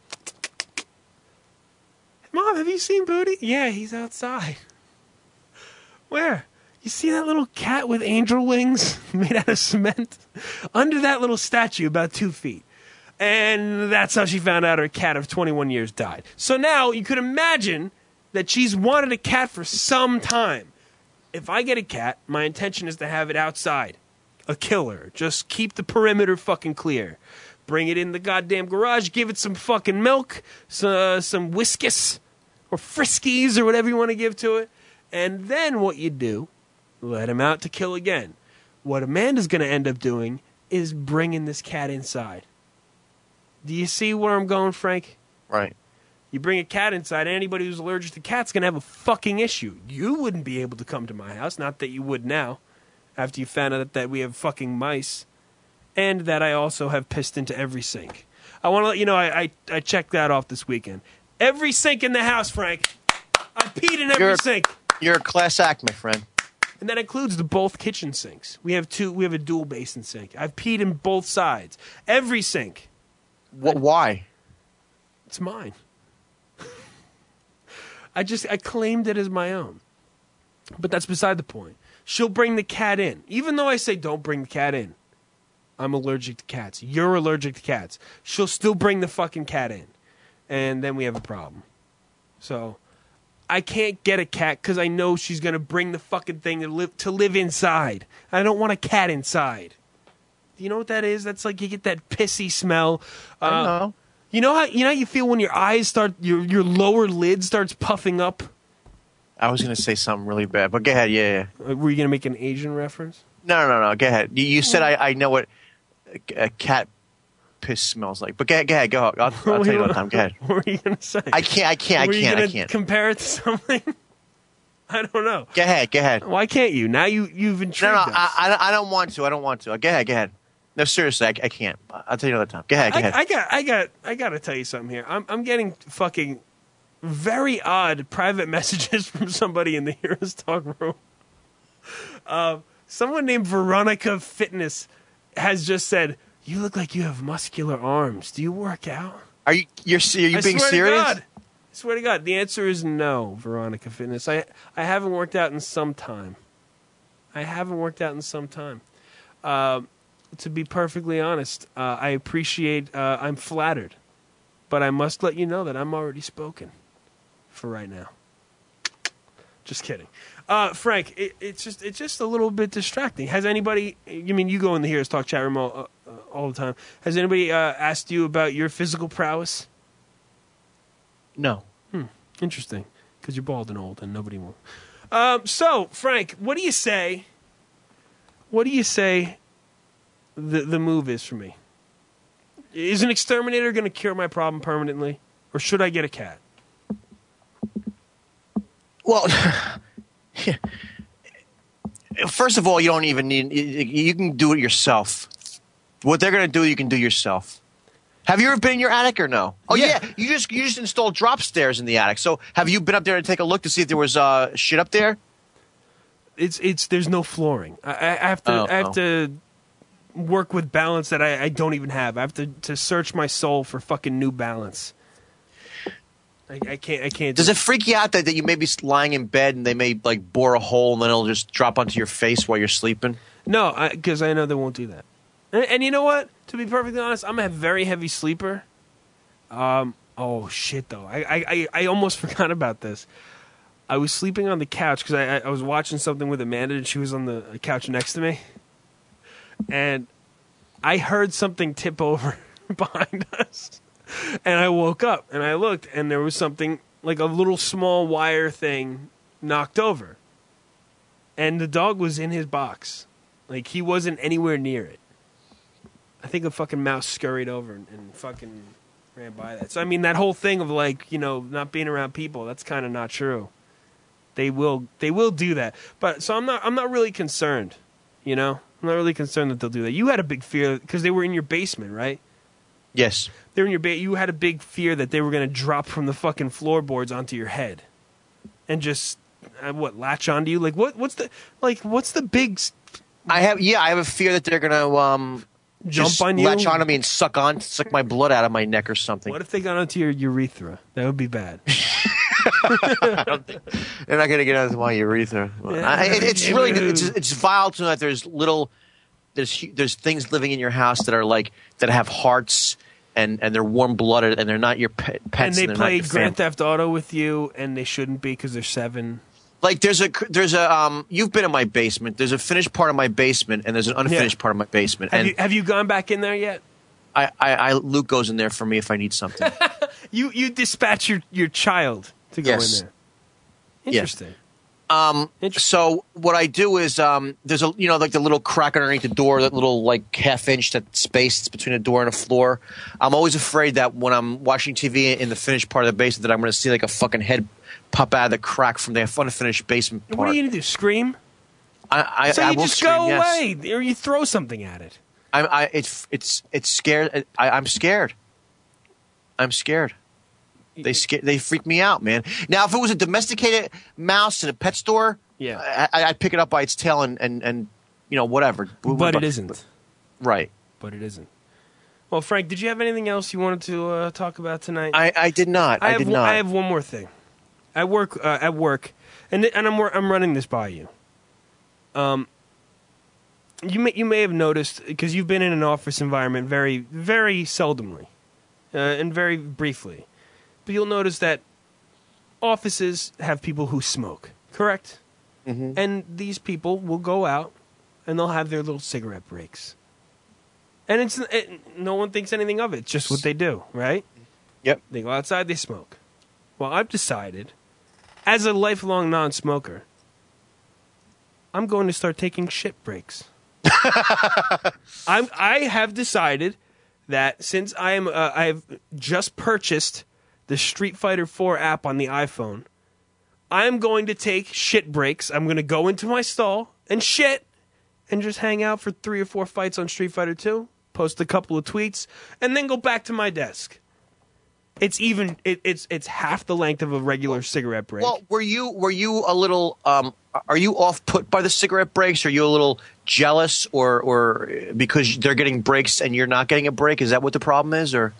Mom, have you seen Booty? Yeah, he's outside. Where? You see that little cat with angel wings made out of cement? Under that little statue, about two feet. And that's how she found out her cat of twenty-one years died. So now you could imagine that she's wanted a cat for some time. If I get a cat, my intention is to have it outside. A killer. Just keep the perimeter fucking clear. Bring it in the goddamn garage, give it some fucking milk, some, some Whiskas, or Friskies, or whatever you want to give to it. And then what you do, let him out to kill again. What Amanda's going to end up doing is bringing this cat inside. Do you see where I'm going, Frank? Right. You bring a cat inside, anybody who's allergic to cats is going to have a fucking issue. You wouldn't be able to come to my house, not that you would now, after you found out that we have fucking mice, and that I also have pissed into every sink. I want to let you know I, I, I checked that off this weekend. Every sink in the house, Frank. I peed in every You're- sink. You're a class act, my friend. And that includes the both kitchen sinks. We have two. We have a dual basin sink. I've peed in both sides. Every sink. What? Why? It's mine. I just I claimed it as my own. But that's beside the point. She'll bring the cat in. Even though I say don't bring the cat in. I'm allergic to cats. You're allergic to cats. She'll still bring the fucking cat in. And then we have a problem. So I can't get a cat because I know she's going to bring the fucking thing to live to live inside. I don't want a cat inside. Do you know what that is? That's like you get that pissy smell. Uh, I know. You know how you know how you feel when your eyes start your your lower lid starts puffing up? I was going to say something really bad, but go ahead. Yeah, yeah. Uh, Were you going to make an Asian reference? No, no, no. Go ahead. You, you said I, I know what a, a cat piss smells like, but go ahead. Go ahead. Go. I'll, I'll tell you another time. Go ahead. What were you going to say? I can't. I can't. I Were you can't. gonna I can't. compare it to something? I don't know. Go ahead. Go ahead. Why can't you? Now you you've No, intrigued no. us. I, I, don't- I don't want to. I don't want to. Go ahead. Go ahead. No, seriously, I, I can't. I'll tell you another time. Go ahead. Go I, ahead. I got, I got, I got to tell you something here. I'm, I'm getting fucking very odd private messages from somebody in the Heroes Talk room. Uh, someone named Veronica Fitness has just said, "You look like you have muscular arms. Do you work out?" Are you? You're. Are you I being swear serious? To God. I swear to God, the answer is no, Veronica Fitness. I, I haven't worked out in some time. I haven't worked out in some time. Um, to be perfectly honest, uh, I appreciate, uh, I'm flattered. But I must let you know that I'm already spoken for right now. Just kidding. Uh, Frank, it, it's just it's just a little bit distracting. Has anybody, you mean you go in the Heroes Talk chat room all, uh, all the time. Has anybody uh, asked you about your physical prowess? No. Interesting, because you're bald and old and nobody will. Um, so, Frank, what do you say? What do you say the the move is for me? Is an exterminator going to cure my problem permanently, or should I get a cat? Well, first of all, you don't even need. You, you can do it yourself. What they're going to do, you can do yourself. Have you ever been in your attic or no? Oh Yeah. yeah, you just you just installed drop stairs in the attic. So have you been up there to take a look to see if there was uh, shit up there? it's it's there's no flooring. I, I have to Oh, I have oh. to work with balance that I, I don't even have. I have to, to search my soul for fucking new balance. I, I can't I can't. Does do it freak you out that, that you may be lying in bed and they may like bore a hole and then it'll just drop onto your face while you're sleeping? No, because I, I know they won't do that. And, and you know what? To be perfectly honest, I'm a very heavy sleeper. Um. Oh shit, though. I I, I, I almost forgot about this. I was sleeping on the couch because I, I I was watching something with Amanda and she was on the couch next to me, and I heard something tip over behind us, and I woke up and I looked and there was something like a little small wire thing knocked over, and the dog was in his box, like he wasn't anywhere near it. I think a fucking mouse scurried over and, and fucking ran by that. So I mean, that whole thing of like, you know, not being around people, that's kind of not true. They will they will do that. But so I'm not I'm not really concerned, you know? I'm not really concerned that they'll do that. You had a big fear because they were in your basement, right? Yes. They were in your ba- you had a big fear that they were going to drop from the fucking floorboards onto your head and just uh, what, latch onto you? Like what what's the like what's the big s- I have yeah, I have a fear that they're gonna um jump just on you? latch onto me and suck on suck my blood out of my neck or something. What if they got onto your urethra? That would be bad. They're not gonna get onto my urethra. I, it, it's really it's it's vile to know that there's little there's hu- there's things living in your house that are like that have hearts and, and they're warm blooded and they're not your pet, And pets. they they're play not your Grand fam- Theft Auto with you, and they shouldn't be because they're seven. Like there's a there's a um you've been in my basement. There's a finished part of my basement and there's an unfinished Yeah. part of my basement. Have and you have you gone back in there yet? I, I, I Luke goes in there for me if I need something. You you dispatch your, your child to go Yes. in there. Interesting. Um, Interesting. so what I do is um, there's a you know like the little crack underneath the door, that little like half inch that space that's between the door and the floor. I'm always afraid that when I'm watching T V in the finished part of the basement, that I'm going to see like a fucking head pop out of the crack from the unfinished basement part. What are you gonna do? Scream? I, I, So I you will just scream, go yes. away, or you throw something at it. I, I, it's it's it's scared. I, I'm scared. I'm scared. They sca- They freak me out, man. Now, if it was a domesticated mouse in a pet store, Yeah. I, I'd pick it up by its tail and, and, and you know whatever. But it isn't. Right. But it isn't. Well, Frank, did you have anything else you wanted to uh, talk about tonight? I, I did not. I, have did one, not. I have one more thing. At work, uh, at work, and and I'm I'm running this by you. Um, you may you may have noticed because you've been in an office environment very very seldomly, uh, and very briefly, but you'll notice that offices have people who smoke, correct? Mm-hmm. And these people will go out and they'll have their little cigarette breaks, and it's it, no one thinks anything of it. It's just what they do, right? Yep. They go outside, they smoke. Well, I've decided, as a lifelong non-smoker, I'm going to start taking shit breaks. I'm, I have decided that since I am, uh, I've just purchased the Street Fighter four app on the iPhone, I am going to take shit breaks. I'm going to go into my stall and shit, and just hang out for three or four fights on Street Fighter two, post a couple of tweets, and then go back to my desk. It's even. It, it's it's half the length of a regular cigarette break. Well, were you were you a little? Um, are you off put by the cigarette breaks? Are you a little jealous, or or because they're getting breaks and you're not getting a break? Is that what the problem is, or?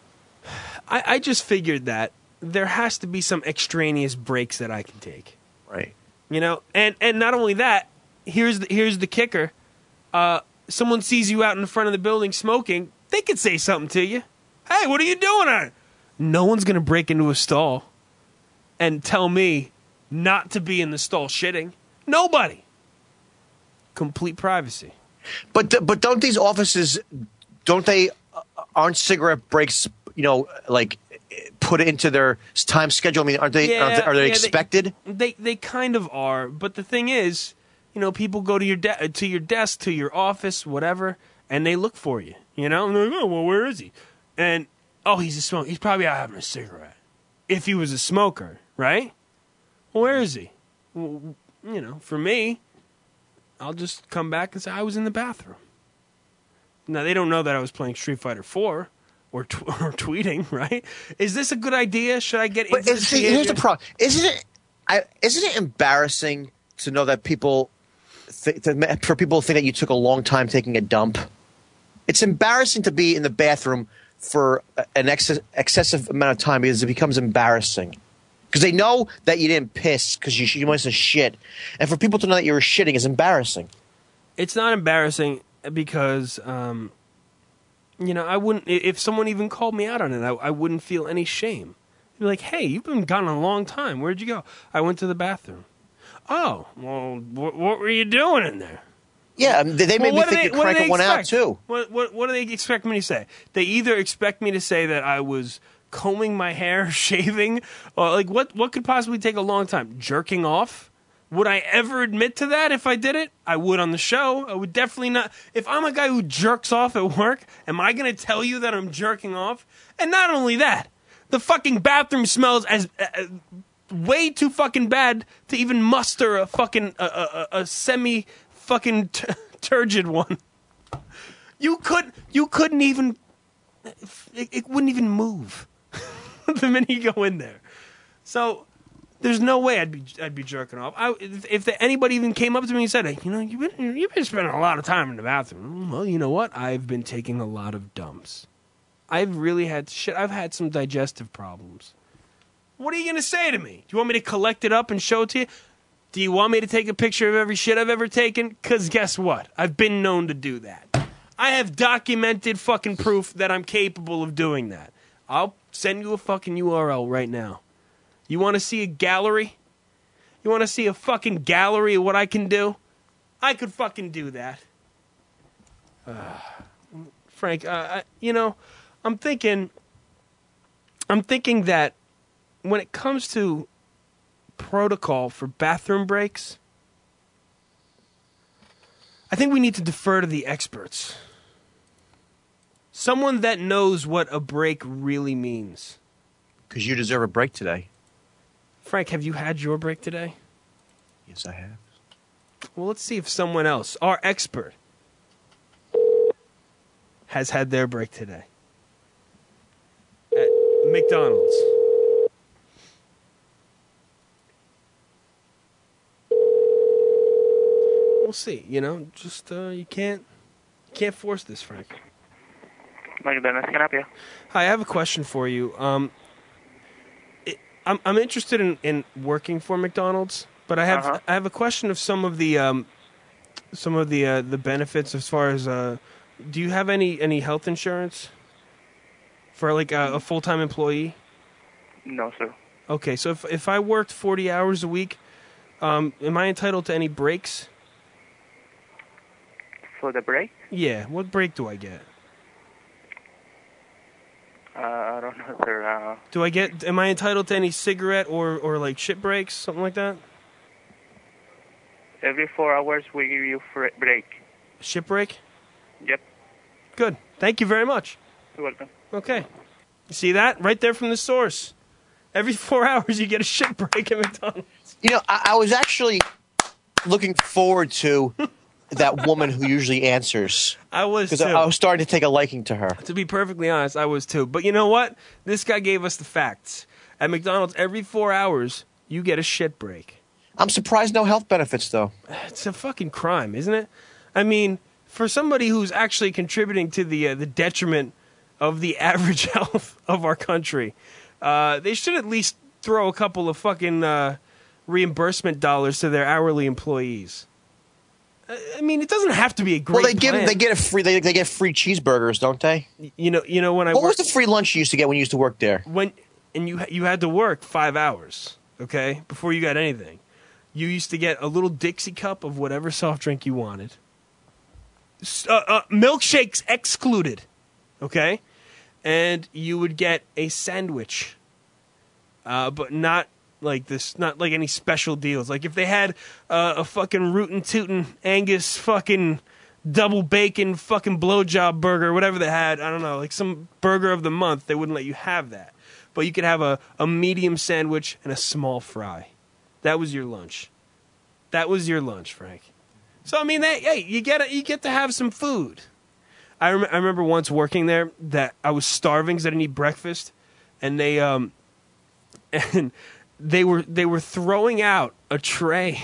I, I just figured that there has to be some extraneous breaks that I can take. Right. You know, and and not only that, here's the, here's the kicker. Uh, someone sees you out in the front of the building smoking, they could say something to you. Hey, what are you doing on it? No one's going to break into a stall and tell me not to be in the stall shitting. Nobody. Complete privacy. But but don't these offices don't they uh, aren't cigarette breaks, you know, like put into their time schedule? I mean, are they are they, are they yeah, expected? They, they they kind of are, but the thing is, you know, people go to your de- to your desk, to your office, whatever, and they look for you. You know, and they're like, oh, well, where is he? And oh, he's a smoker. He's probably out having a cigarette. If he was a smoker, right? Well, where is he? Well, you know, for me, I'll just come back and say I was in the bathroom. Now they don't know that I was playing Street Fighter four. Or, tw- or tweeting, right? Is this a good idea? Should I get But into is, this see, here's the behavior? problem: isn't it? I, isn't it embarrassing to know that people, th- to, for people to think that you took a long time taking a dump. It's embarrassing to be in the bathroom for an ex- excessive amount of time because it becomes embarrassing. Because they know that you didn't piss because you, you went to shit. And for people to know that you were shitting is embarrassing. It's not embarrassing because, um, you know, I wouldn't, if someone even called me out on it, I, I wouldn't feel any shame. You'd be like, hey, you've been gone a long time. Where'd you go? I went to the bathroom. Oh, well, wh- what were you doing in there? Yeah, they, they made well, me think they, you're cranking one out, expect? too. What, what, what do they expect me to say? They either expect me to say that I was combing my hair, shaving, or like what, what could possibly take a long time? Jerking off? Would I ever admit to that if I did it? I would on the show. I would definitely not. If I'm a guy who jerks off at work, am I going to tell you that I'm jerking off? And not only that, the fucking bathroom smells as uh, way too fucking bad to even muster a fucking a, a, a semi fucking t- turgid one. You could you couldn't even it, it wouldn't even move the minute you go in there. So there's no way I'd be I'd be jerking off. I, if if the, anybody even came up to me and said, hey, you know, you've been you've been spending a lot of time in the bathroom. Well, you know what? I've been taking a lot of dumps. I've really had shit. I've had some digestive problems. What are you gonna say to me? Do you want me to collect it up and show it to you? Do you want me to take a picture of every shit I've ever taken? Because guess what? I've been known to do that. I have documented fucking proof that I'm capable of doing that. I'll send you a fucking U R L right now. You want to see a gallery? You want to see a fucking gallery of what I can do? I could fucking do that. Uh, Frank, uh, I, you know, I'm thinking, I'm thinking that when it comes to protocol for bathroom breaks, I think we need to defer to the experts. Someone that knows what a break really means. Because you deserve a break today. Frank, have you had your break today? Yes, I have. Well, let's see if someone else, our expert, has had their break today. At McDonald's. We'll see. You know, just uh, you can't you can't force this, Frank. McDonald's, can I help you? Hi, I have a question for you. Um, it, I'm I'm interested in, in working for McDonald's, but I have Uh-huh. I have a question of some of the um, some of the uh, the benefits as far as uh, do you have any, any health insurance for like a, a full time employee? No, sir. Okay, so if if I worked forty hours a week, um, am I entitled to any breaks? For the break? Yeah, what break do I get? Uh, I don't know, sir. Uh, Do I get? Am I entitled to any cigarette or, or like shit breaks, something like that? every four hours we give you fr- break. Shit break? Yep. Good. Thank you very much. You're welcome. Okay. You see that? Right there from the source. Every four hours you get a shit break at McDonald's. You know, I, I was actually looking forward to that woman who usually answers. I was too. Because I, I was starting to take a liking to her. To be perfectly honest, I was too. But you know what? This guy gave us the facts. At McDonald's, every four hours, you get a shit break. I'm surprised no health benefits, though. It's a fucking crime, isn't it? I mean, for somebody who's actually contributing to the uh, the detriment of the average health of our country, uh, they should at least throw a couple of fucking uh, reimbursement dollars to their hourly employees. I mean, it doesn't have to be a great. Well, they give plan. they get a free they, they get free cheeseburgers, don't they? You know, you know when I What worked, was the free lunch you used to get when you used to work there? when and you you had to work five hours, okay, before you got anything. You used to get a little Dixie cup of whatever soft drink you wanted. S- Uh, uh, milkshakes excluded, okay, and you would get a sandwich, uh, but not like this, not like any special deals. Like if they had uh, a fucking rootin' tootin' Angus fucking double bacon fucking blowjob burger, whatever they had, I don't know, like some burger of the month, they wouldn't let you have that. But you could have a, a medium sandwich and a small fry. That was your lunch. That was your lunch, Frank. So I mean, they, hey, you get you get to have some food. I, rem- I remember once working there that I was starving because I didn't eat breakfast, and they um and they were they were throwing out a tray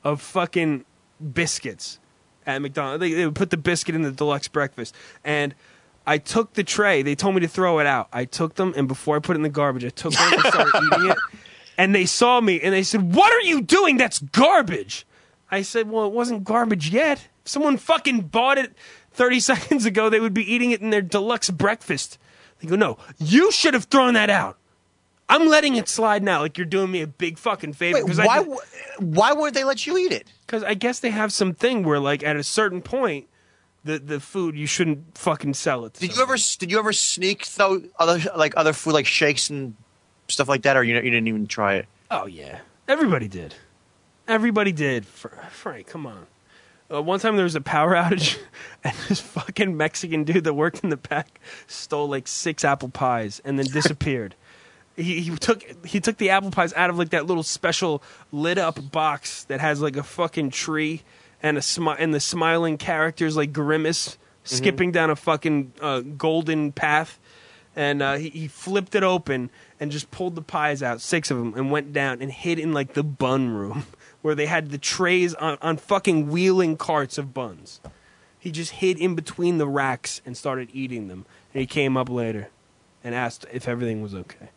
of fucking biscuits at McDonald's. They, they would put the biscuit in the deluxe breakfast. And I took the tray. They told me to throw it out. I took them, and before I put it in the garbage, I took them and started eating it. And they saw me, and they said, "What are you doing? That's garbage." I said, "Well, it wasn't garbage yet. If someone fucking bought it thirty seconds ago, they would be eating it in their deluxe breakfast." They go, "No, you should have thrown that out. I'm letting it slide now, like you're doing me a big fucking favor." Wait, why? w- why would they let you eat it? Because I guess they have some thing where, like, at a certain point, the the food you shouldn't fucking sell it. To Did you someone. ever? Did you ever sneak though other like other food like shakes and stuff like that, or you you didn't even try it? Oh yeah, everybody did. Everybody did. Fr- Frank, come on. Uh, one time there was a power outage, and this fucking Mexican dude that worked in the back stole like six apple pies and then disappeared. he, he took he took the apple pies out of like that little special lit up box that has like a fucking tree and a smi- and the smiling characters like Grimace mm-hmm. skipping down a fucking uh, golden path, and uh, he, he flipped it open and just pulled the pies out, six of them, and went down and hid in like the bun room where they had the trays on, on fucking wheeling carts of buns. He just hid in between the racks and started eating them. And he came up later and asked if everything was okay.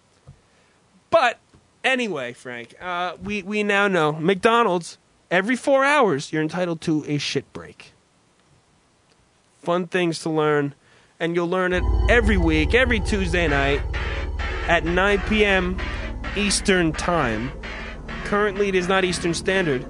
But anyway, Frank, uh, we, we now know McDonald's, every four hours, you're entitled to a shit break. Fun things to learn. And you'll learn it every week, every Tuesday night at nine p.m. Eastern Time. Currently, it is not Eastern Standard.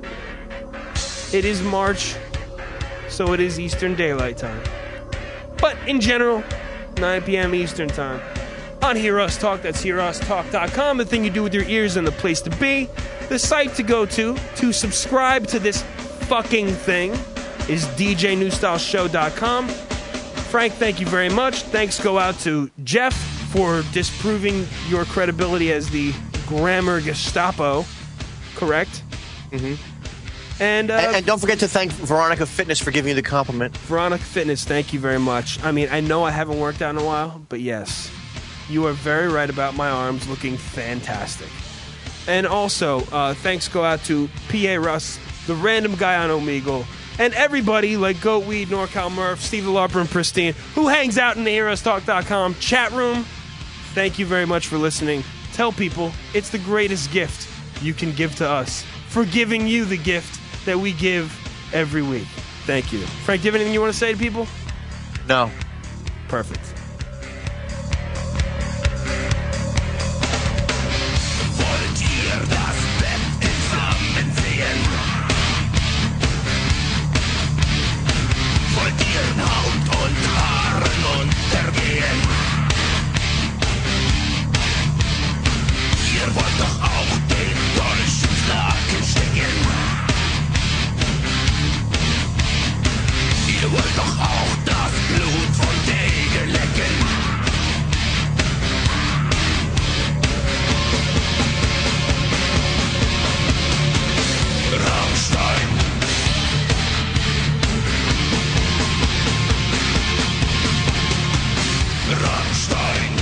It is March, so it is Eastern Daylight Time. But in general, nine p.m. Eastern Time. On Hear Us Talk, that's hear us talk dot com, the thing you do with your ears and the place to be. The site to go to, to subscribe to this fucking thing, is d j new style show dot com. Frank, thank you very much. Thanks go out to Jeff for disproving your credibility as the grammar Gestapo. Correct? Mm-hmm. And, uh, and and don't forget to thank Veronica Fitness for giving you the compliment. Veronica Fitness, thank you very much. I mean, I know I haven't worked out in a while, but yes, you are very right about my arms looking fantastic. And also, uh, thanks go out to P A Russ, the random guy on Omegle, and everybody like Goatweed, NorCal Murph, Steve the LARPer, and Pristine, who hangs out in the hear us talk dot com chat room. Thank you very much for listening. Tell people it's the greatest gift you can give to us for giving you the gift that we give every week. Thank you. Frank, do you have anything you want to say to people? No. Perfect. Ihr wollt doch auch das Blut von Degen lecken. Rammstein. Rammstein.